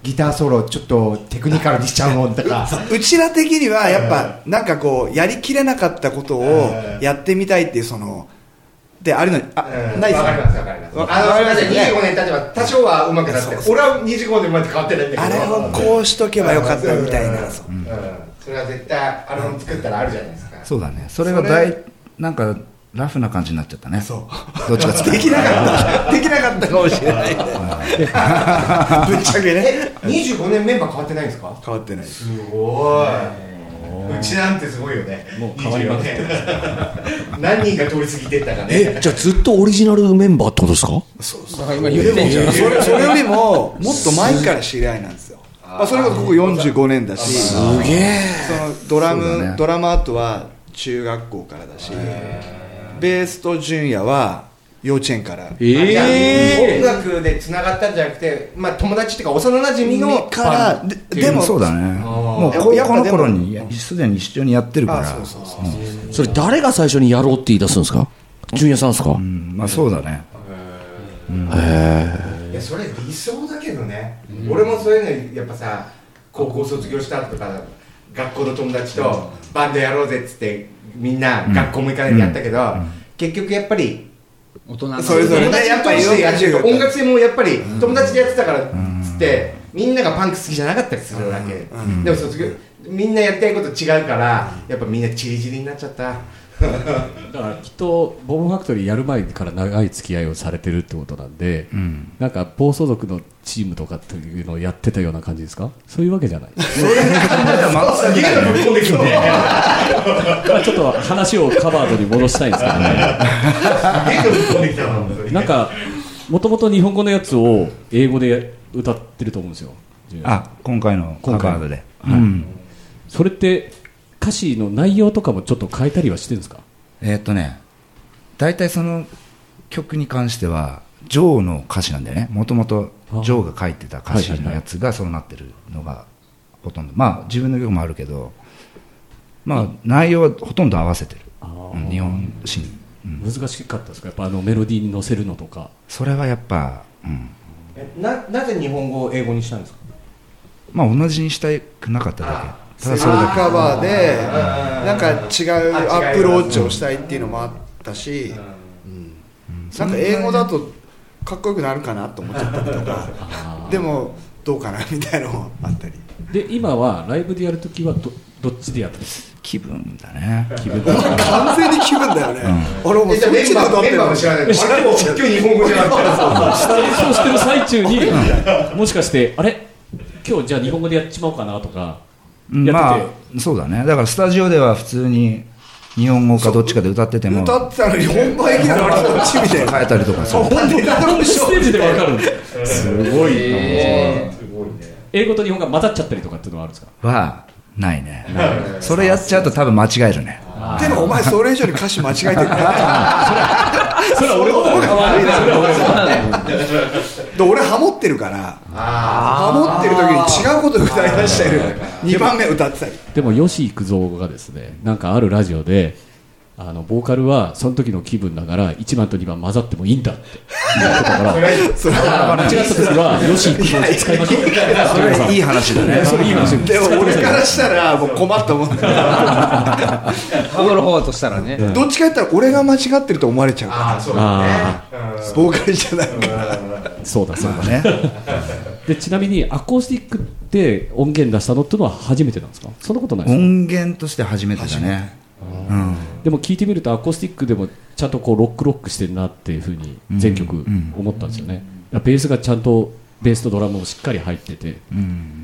Speaker 4: ギターソロちょっとテクニカルにしちゃうもんとか
Speaker 8: うちら的にはやっぱなんかこうやりきれなかったことをやってみたいっていうそのであるのにあ、
Speaker 4: うん、
Speaker 8: ないです
Speaker 4: わかりますわかりますあのにじゅうごねん経てば多少はうまくなって俺はにじゅうごねんまで変わってないんだけど
Speaker 8: あれをこうしとけばよかったみたいな、うん
Speaker 4: うん、それは絶対アルバム作ったらあるじゃないですか
Speaker 7: そうだねそれが大なんかラフな感じになっちゃったね
Speaker 8: そう
Speaker 7: どっちかって
Speaker 8: できなかったできなかったかもしれないぶっちゃけね
Speaker 4: にじゅうごねんメンバー変わってないんですか
Speaker 8: 変わってない
Speaker 4: すごいうちなんてすごいよね
Speaker 6: もう変わりまくって
Speaker 4: 何人が通り過ぎてったかね
Speaker 3: えじゃあずっとオリジナルメンバーってことですか
Speaker 8: そう
Speaker 2: だから今言ってんじゃん
Speaker 8: それそれよりももっと前から知り合いなんですよまあ、それこそここよんじゅうごねんだし
Speaker 3: すげえ
Speaker 8: そのドラム、
Speaker 7: ね、
Speaker 8: ドラムアートは中学校からだしベースと純也は幼稚園から
Speaker 4: えー、音楽でつながったんじゃなくて、まあ、友達っていうか幼馴染の
Speaker 8: からででも
Speaker 7: そうだねもう高校の頃にすでに一緒にやってるから
Speaker 8: そうそうそうそう、
Speaker 3: うん、それ誰が最初にやろうって言い出すんですか純也さんですか、
Speaker 7: うん、まあそうだね
Speaker 3: へえ
Speaker 4: いやそれ理想だけどね、うん、俺もそういうのやっぱさ高校卒業した後とか学校の友達とバンドやろうぜっつってみんな学校も行かないでやったけど、うんうん、結局やっぱり
Speaker 2: 大人の
Speaker 8: それぞれねやっぱり
Speaker 4: やってる音楽性もやっぱり友達でやってたからっつってみんながパンク好きじゃなかったりするわけ、うん、でも卒業みんなやりたいこと違うからやっぱみんなチリチリになっちゃった
Speaker 6: だからきっとボムファクトリーやる前から長い付き合いをされてるってことなんで、うん、なんか暴走族のチームとかっていうのをやってたような感じですかそういうわけじゃないそれ
Speaker 4: まゲーム飛び込んできて
Speaker 6: まあちょっと話をカバードに戻したいんですけどね
Speaker 4: ゲーム飛び込んできたな
Speaker 6: なんかもともと日本語のやつを英語で歌ってると思うんですよ
Speaker 7: あ今回のカバードで、
Speaker 6: はいうん、それって歌詞の内容とかもちょっと変えたりはしてるんですか
Speaker 7: えー、っとね大体その曲に関してはジョーの歌詞なんだよねもともとジョーが書いてた歌詞のやつがそうなってるのがほとんどまあ自分の曲もあるけどまあ内容はほとんど合わせてる、うん、日本詩に、
Speaker 6: うん、難しかったですかやっぱあのメロディーに乗せるのとか
Speaker 7: それはやっぱ、うん、
Speaker 4: な, なぜ日本語を英語にしたんですか
Speaker 7: まあ同じにしたくなかっただけ
Speaker 8: ただそれだけカバーでなんか違うアプローチをしたいっていうのもあったし、うん、なんか英語だとかっこよくなるかなと思っちゃったりとかでもどうかなみたいなのもあったり
Speaker 6: で今はライブでやるときは ど, どっちでやってる
Speaker 7: 気分だね
Speaker 6: 気分
Speaker 8: 完全に気分だよね、うん、俺もそっち
Speaker 4: で歌ってるの知らないで今日日本語じゃなくて
Speaker 6: そうしてる最中にもしかしてあれ今日じゃあ日本語でやっちまおうかなとか
Speaker 7: まあそうだねだからスタジオでは普通に日本語かどっちかで歌ってても
Speaker 8: 歌ってたのに本番駅なのにこっちみたいな
Speaker 7: 変えたりとかそう
Speaker 6: ステージで分かるすごいね英語と日本が混ざっちゃったりとかっていうのはあるんですか
Speaker 7: はないねそれやっちゃうと多分間違えるね
Speaker 8: でもお前それ以上に歌詞間違えてるから
Speaker 6: それは俺の方が悪いな
Speaker 8: で俺ハモってるからハモってる時に違うことを歌い出してるにばんめ歌ってたり
Speaker 6: でも吉幾三がですねなんかあるラジオであのボーカルはその時の気分だからいちばんとにばん混ざってもいいんだって言ってたから間違った時は吉幾三使いましょう
Speaker 7: それいい話だね
Speaker 6: それいい話
Speaker 8: でも俺からしたらもう困ったもんだ
Speaker 2: ハモる方としたらね
Speaker 8: どっちか言ったら俺が間違ってると思われちゃうから
Speaker 4: あそうだね
Speaker 8: ボーカルじゃないから
Speaker 6: そうだそうだねでちなみにアコースティックで音源出したのってのは初めてなんですかそんなことないですか
Speaker 7: 音源として初めてだねうん、
Speaker 6: でも聴いてみるとアコースティックでもちゃんとこうロックロックしてるなっていうふうに全曲思ったんですよね、うんうん、ベースがちゃんとベースとドラムもしっかり入ってて、うん、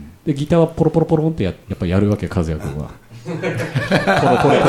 Speaker 6: でギターはポロポロポロンって や, やっぱやるわけ和也君はポロポロポロ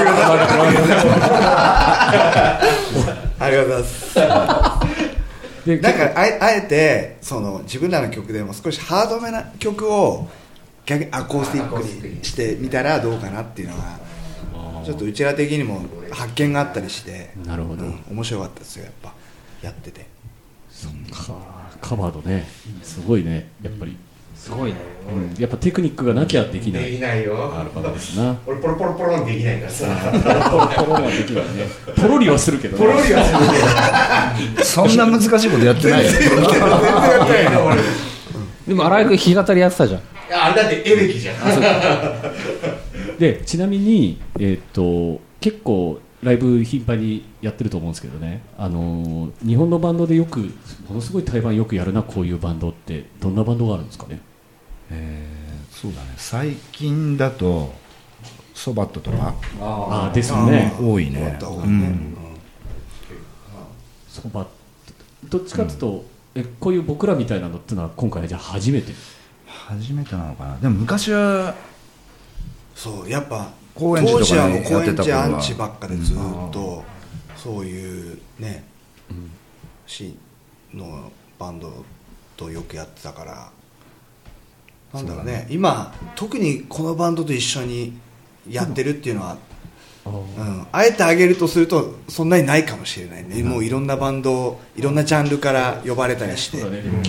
Speaker 8: ありがとうございますでなんか あ, あえてその自分らの曲でも少しハードめな曲を逆にアコースティックにしてみたらどうかなっていうのがちょっとうちら的にも発見があったりして
Speaker 6: なるほど、うん、
Speaker 8: 面白かったですよやっぱやってて
Speaker 6: そっかカバードねすごいねやっぱり
Speaker 2: すごいね、
Speaker 6: うん、やっぱテクニックがなきゃできない
Speaker 4: できないよ
Speaker 6: アルバムですな
Speaker 4: 俺ポロポロポロンできないからさ
Speaker 6: ポロポロはできないねポロリはするけど、ね、
Speaker 4: ポロリはするけど
Speaker 7: そんな難しいことやってないよ
Speaker 4: 全然やってないよ俺
Speaker 2: でも荒井君弾き語りやってたじゃん。
Speaker 4: いやあれだってエレキじゃん。
Speaker 6: でちなみに、えー、っと結構ライブ頻繁にやってると思うんですけどね、あのー、日本のバンドでよくものすごい対バンよくやるなこういうバンドってどんなバンドがあるんですかね。
Speaker 7: えー、そうだね、最近だとソバットとか
Speaker 6: ああですよね、
Speaker 7: 多いね。
Speaker 6: ソバットどっちかというと、うん、えこういう僕らみたいなのってのは今回はじゃあ初めて
Speaker 7: 初めてなのかな。でも昔は
Speaker 8: そうやっぱ
Speaker 7: 高円寺とかでやってた頃は
Speaker 8: 当時はもう高円寺アンチばっかでずっと、うん、そういうね、うん、シーンのバンドとよくやってたから、なんだろうね、今特にこのバンドと一緒にやってるっていうのは、うん、あえてあげるとするとそんなにないかもしれないね、うん、もういろんなバンドいろんなジャンルから呼ばれたりして、そうだね、うん、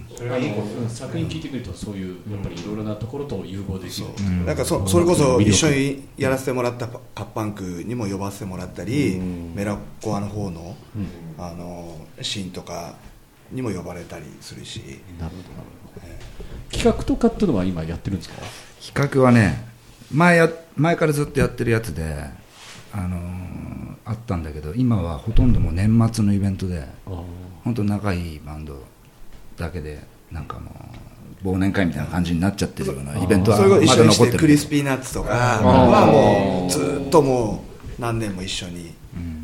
Speaker 6: あの作品聞いてくるとそういうやっぱりいろいろなところと融合できる、うん、
Speaker 8: なんか そ, それこそ一緒にやらせてもらったカッパンクにも呼ばせてもらったり、うん、メラコアの方の、うん、あのシーンとかにも呼ばれたりするし。なるほどなるほど、
Speaker 6: えー、企画とかっていうのは今やってるんですか。
Speaker 7: 企画はね 前, や前からずっとやってるやつで、あのー、あったんだけど今はほとんどもう年末のイベントで本当仲いいバンドだけでなんかもう忘年会みたいな感じになっちゃってるようなイベントはまだ残ってる。それを一緒にして
Speaker 8: クリスピーナッツとかはもうずっともう何年も一緒に、うんうんうん、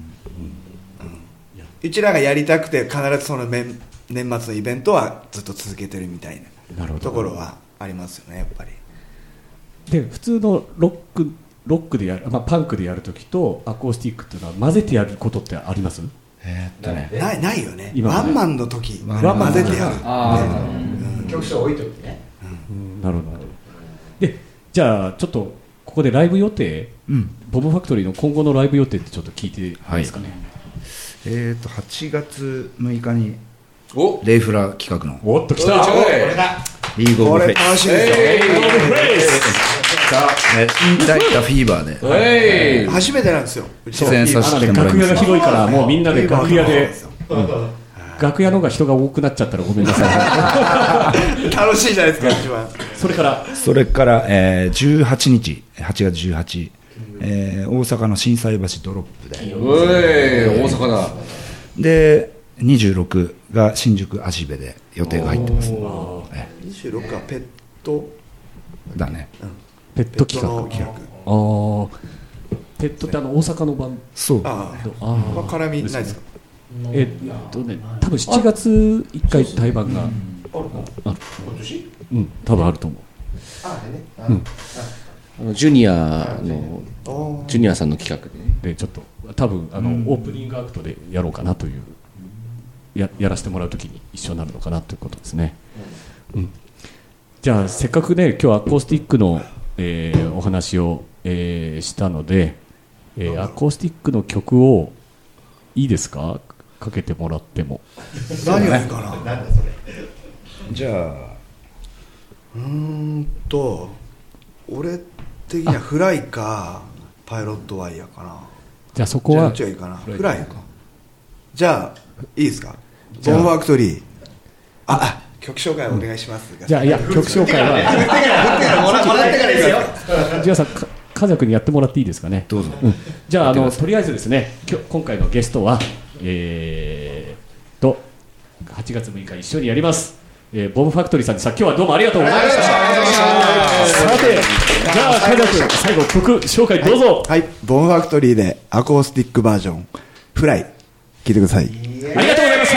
Speaker 8: うちらがやりたくて必ずその年末のイベントはずっと続けてるみたいなところはありますよねやっぱり。
Speaker 6: で普通のロックロックでやる、まあ、パンクでやるときとアコースティックっていうのは混ぜてやることってあります？
Speaker 7: えー、っとね
Speaker 8: ない、ないよね。ワンマンの時混ぜてやる、
Speaker 4: ね、曲数置いといてね、
Speaker 6: うん、なるほどなるほど。でじゃあちょっとここでライブ予定、うん、ボブファクトリーの今後のライブ予定ってちょっと聞いていいですかね。はい、
Speaker 7: えー、っとはちがつむいかにレイフラ企画の
Speaker 6: おっと来た
Speaker 7: リーグオブフェイス、
Speaker 8: 楽しみですよ。
Speaker 7: ダイタフィーバーで
Speaker 8: 初めてなんですよ。
Speaker 7: 出演させてもらいます。
Speaker 6: 楽屋が広いからもうみんなで楽屋で、うん、楽屋の方が人が多くなっちゃったらごめんなさ
Speaker 8: い。楽しいじゃないですか一番。
Speaker 6: それから
Speaker 7: それから、えー、じゅうはちにちはちがつじゅうはちにち、えー、大阪の心斎橋ドロップで、
Speaker 3: おい大阪だ。
Speaker 7: でにじゅうろくが新宿芦部で予定が入ってます。
Speaker 8: にじゅうろくはペット
Speaker 7: だね、
Speaker 8: うん、
Speaker 6: ペット企画。
Speaker 8: 企画。あ
Speaker 6: あ。ペットってあの大阪の版。
Speaker 7: そう。
Speaker 8: ああ。ああ。絡みないですか。
Speaker 6: えっとね、多分しちがついっかい対バンがある。今年？うん、多分あると思う。
Speaker 4: ああね。
Speaker 6: うん。
Speaker 3: あのジュニアのジュニアさんの企画で、ね、
Speaker 6: でちょっと多分あの、うん、オープニングアクトでやろうかなというややらせてもらうときに一緒になるのかなということですね。うん。じゃあせっかくね今日アコースティックの、えー、お話を、えー、したので、えー、アコースティックの曲をいいですかかけてもらっても。
Speaker 8: 何がいいかな。
Speaker 4: なんだそれ。
Speaker 7: じゃあ
Speaker 8: うーんと俺的にはフライかパイロットワイヤーかな。
Speaker 6: じゃあそこは
Speaker 8: じゃあいいかな。フライか。じゃあいいですか。ボンファクトリー。ああ曲紹介お願いします、うん、
Speaker 6: じゃあいや曲紹介は
Speaker 4: もらってからですよ。
Speaker 6: じゃあさ家族にやってもらっていいですかね。
Speaker 7: どうぞ、
Speaker 6: うん、じゃああのとりあえずですね今日今回のゲストはえー、とはちがつむいか一緒にやります、えー、ボムファクトリーさんでさ今日はどうもありがとうございました。さてじゃあ家族最後曲紹介どうぞ。
Speaker 8: はい、はい、ボムファクトリーでアコースティックバージョンフライ聴いてください。
Speaker 6: ありがとうございました。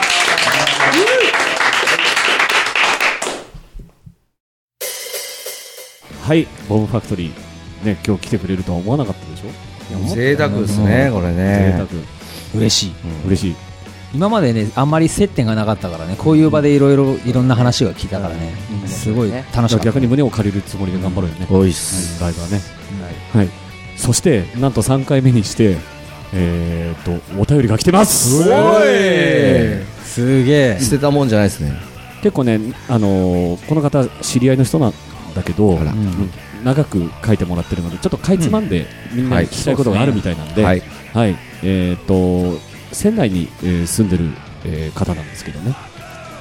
Speaker 6: はい、ボムファクトリー、ね、今日来てくれるとは思わなかったでしょ。
Speaker 3: 贅沢ですね、うん、これね。
Speaker 2: 贅沢嬉しい、
Speaker 6: うん、嬉しい。
Speaker 2: 今までねあんまり接点がなかったからねこういう場でいろいろいろんな話が聞いたからね、うん、すごい楽しかった。
Speaker 6: 逆に胸を借りるつもりで頑張ろうよね。
Speaker 3: おいっす、
Speaker 6: はい、ライブはね、はいはい、そしてなんとさんかいめにしてえー、っとお便りが来てます。
Speaker 3: すごいすげえ捨てたもんじゃないですね。
Speaker 6: 結構ね、あのー、この方知り合いの人なんだけど、うん、長く書いてもらってるのでちょっとかいつまんで、うん、みんなに聞きたいことがあるみたいなんで、はいはい、えー、と仙台に、えー、住んでる、えー、方なんですけどね、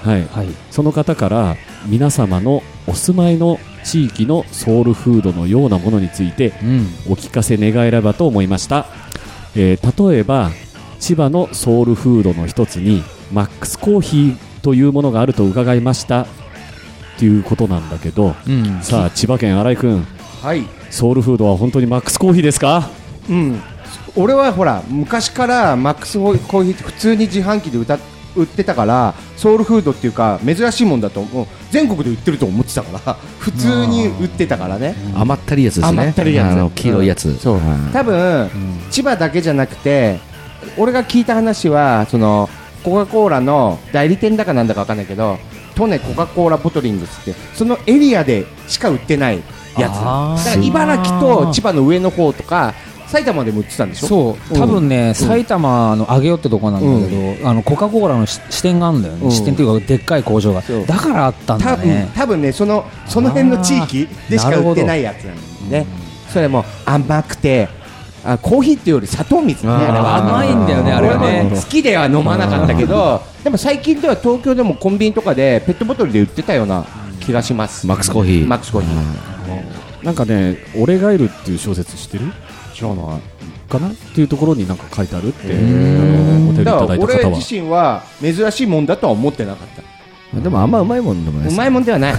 Speaker 6: はいはい、その方から皆様のお住まいの地域のソウルフードのようなものについてお聞かせ願えればと思いました、えー、例えば千葉のソウルフードの一つにマックスコーヒーというものがあると伺いましたということなんだけど、うん、さあ千葉県新井君、はい、ソウルフードは本当にマックスコーヒーですか？
Speaker 4: うん、俺はほら昔からマックスコーヒーって普通に自販機で歌売ってたからソウルフードっていうか珍しいもんだと思う、全国で売ってると思ってたから普通に売ってたからね、
Speaker 3: うん、甘ったりやつですね、
Speaker 4: 甘ったりやつ、
Speaker 3: あの黄色いやつ、
Speaker 4: うん、そう、うん、多分、うん、千葉だけじゃなくて俺が聞いた話はそのコカ・コーラの代理店だかなんだか分かんないけどトネコカ・コーラボトリングスってそのエリアでしか売ってないやつだから茨城と千葉の上の方とか埼玉でも売ってたんでしょ。
Speaker 2: そう多分ね、うん、埼玉の上尾ってとこなんだけど、うん、あのコカ・コーラの支店があるんだよね、うん、支店っていうかでっかい工場がだからあったんだね。
Speaker 4: 多分ねそのその辺の地域でしか売ってないやつなんだよね、うん、それも甘くてあコーヒーっていうより砂糖水ね、あれは
Speaker 2: 甘いんだよね、あれはね。
Speaker 4: 好きでは飲まなかったけどでも最近では東京でもコンビニとかでペットボトルで売ってたような気がします。
Speaker 3: マックスコーヒー
Speaker 4: マックスコーヒー、
Speaker 6: なんかね俺がいるっていう小説知ってる？知らないかなっていうところになんか書いてあるって、あのお便りいただいた方は。
Speaker 4: 俺自身は珍しいもんだとは思ってなかった。
Speaker 3: でもあんまうまいもんでもないです。
Speaker 4: うまいもんではない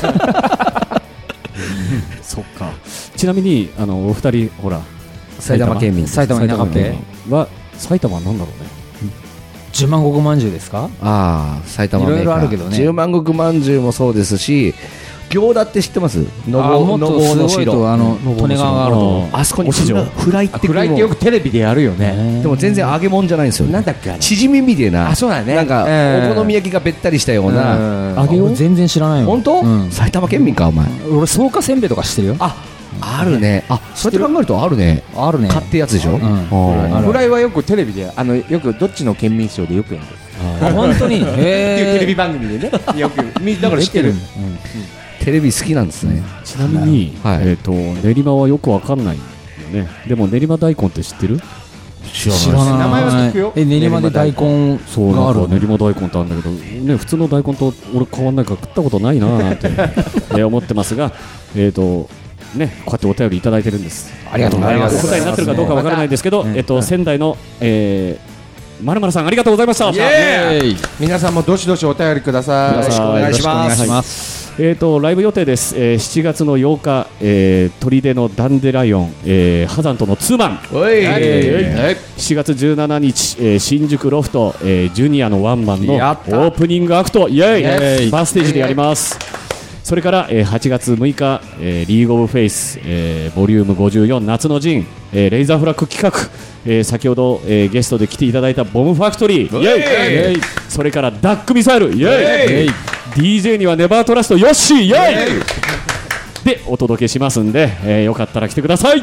Speaker 6: そっか。ちなみにあのお二人ほら
Speaker 3: 埼玉県民
Speaker 2: 埼玉田舎県
Speaker 6: は埼玉はなんだろうね。
Speaker 2: 十万石まんじゅうですか？
Speaker 3: ああ埼玉
Speaker 2: いろいろあるけどね。
Speaker 3: 十万石まんじゅうもそうですし、行田って知ってます？のぼの城、
Speaker 2: あの利根川があると
Speaker 3: あそこにフライって
Speaker 4: フライってよくテレビでやるよね。
Speaker 3: でも全然揚げ物じゃないんですよ。
Speaker 4: なんだっけ、
Speaker 3: 縮みみたいな。
Speaker 4: あ、そうだね。
Speaker 3: なんかお好み焼きがべったりしたような
Speaker 2: 揚げ物全然知らないよ。
Speaker 3: 本当？埼玉県民かお前。
Speaker 2: 俺草加せんべいとか知ってるよ。
Speaker 3: ああるね。あ、そうやって考えるとあるね。
Speaker 2: あるね。
Speaker 3: 買ってやつでしょ。
Speaker 4: フライはよくテレビであのよくどっちの県民賞でよくやる。
Speaker 2: 本当に。って
Speaker 4: いうテレビ番組でね。よくみんなから知ってる。
Speaker 3: テレビ好きなんですね。
Speaker 6: ちなみにえっと練馬はよくわかんないよね。でも練馬大根って知ってる？
Speaker 3: 知らない。
Speaker 4: 名前は聞くよ。
Speaker 2: え練馬で大根
Speaker 6: そうなんか練馬大根ってあるんだけどね、普通の大根と俺変わんないから食ったことないなって思ってますが、えっとね、こうやってお便りいただいてるんです。
Speaker 2: ありがとうございます。
Speaker 6: 答えになってるかどうかわからないですけど、えっと仙台のえーまるまるさんありがとうございました。イエーイ。
Speaker 4: 皆さんもどしどしお便りください。
Speaker 6: よろしくお願いします。ます。えーとライブ予定です。えー、しちがつのようか、えー、砦のダンデライオン、えー、ハザンとのツーマン。えー、しちがつじゅうしちにち、えー、新宿ロフト、えー、ジュニアのワンマンのオープニングアクトイエーイバーステージでやります。それから、えー、はちがつむいか、えー、リーグオブフェイス、えー、ボリュームごじゅうよん夏の陣、えー、レイザーフラッグ企画、えー、先ほど、えー、ゲストで来ていただいたボムファクトリーイエーイ、それからダックミサイルイエーイ、ディージェー にはネバートラストヨッシーイエーイでお届けしますんで、えー、よかったら来てください。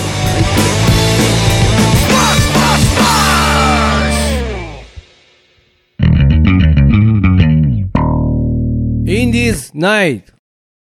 Speaker 3: インディーズナイト。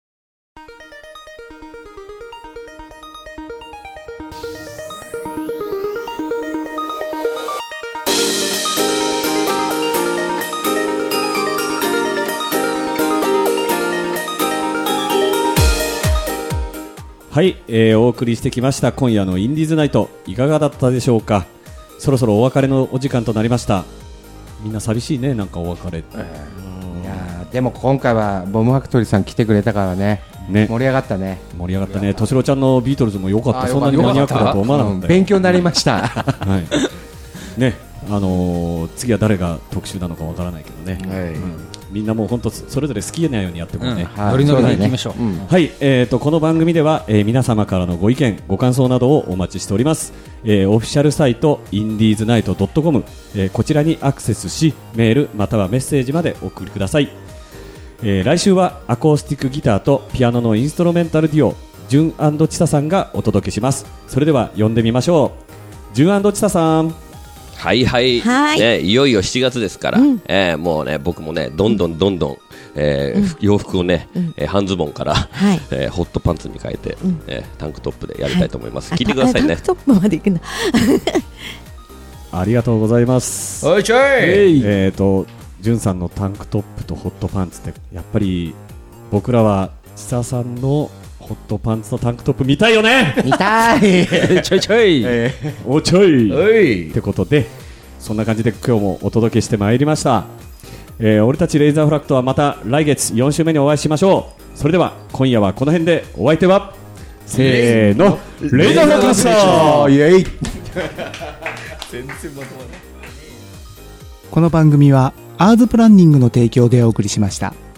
Speaker 6: はい、えー、お送りしてきました今夜のインディーズナイトいかがだったでしょうか。そろそろお別れのお時間となりました。みんな寂しいね、なんかお別れ、え
Speaker 4: ー、いやでも今回はボムファクトリーさん来てくれたからね、ね盛り上がったね
Speaker 6: 盛り上がったね。としろちゃんのビートルズも良かった。そんなにマニアックだと思わなかったよ。
Speaker 4: 勉強になりました、
Speaker 6: はいね、あのー、次は誰が特集なのかわからないけどね、はい、うん、みんなもう本当それぞれ好きなようにやってもね、
Speaker 2: ノリノリでいきましょう。
Speaker 6: はい、えーとこの番組では、えー、皆様からのご意見ご感想などをお待ちしております。えー、オフィシャルサイトインディーズナイトドットコム、えー、こちらにアクセスしメールまたはメッセージまでお送りください。えー、来週はアコースティックギターとピアノのインストルメンタルデュオジュン&チサさんがお届けします。それでは呼んでみましょう。ジュン&チサさん。
Speaker 9: はいはい、はい、ね、いよいよしちがつですから、うん、えー、もうね僕もねどんどんどんどん、えーうん、洋服をね、うん、えー、半ズボンから、はい、えー、ホットパンツに変えて、うん、えー、タンクトップでやりたいと思います、はい、聞いてくださいね。
Speaker 10: タンクトップまで行くな
Speaker 6: ありがとうございます。
Speaker 3: おいちょい、
Speaker 6: えーとじゅんさんのタンクトップとホットパンツってやっぱり僕らは千佐さんのホットパンツとタンクトップ見たいよね。
Speaker 3: 見たいちょいちょい、
Speaker 6: えー、おちょいってことで、そんな感じで今日もお届けしてまいりました。えー、俺たちレイザーフラッグとはまた来月よん週目にお会いしましょう。それでは今夜はこの辺で、お相手はせーの、レイザーフラッグでした。イエイ。
Speaker 8: 全然まとまらない。この番組はアーズプランニングの提供でお送りしました。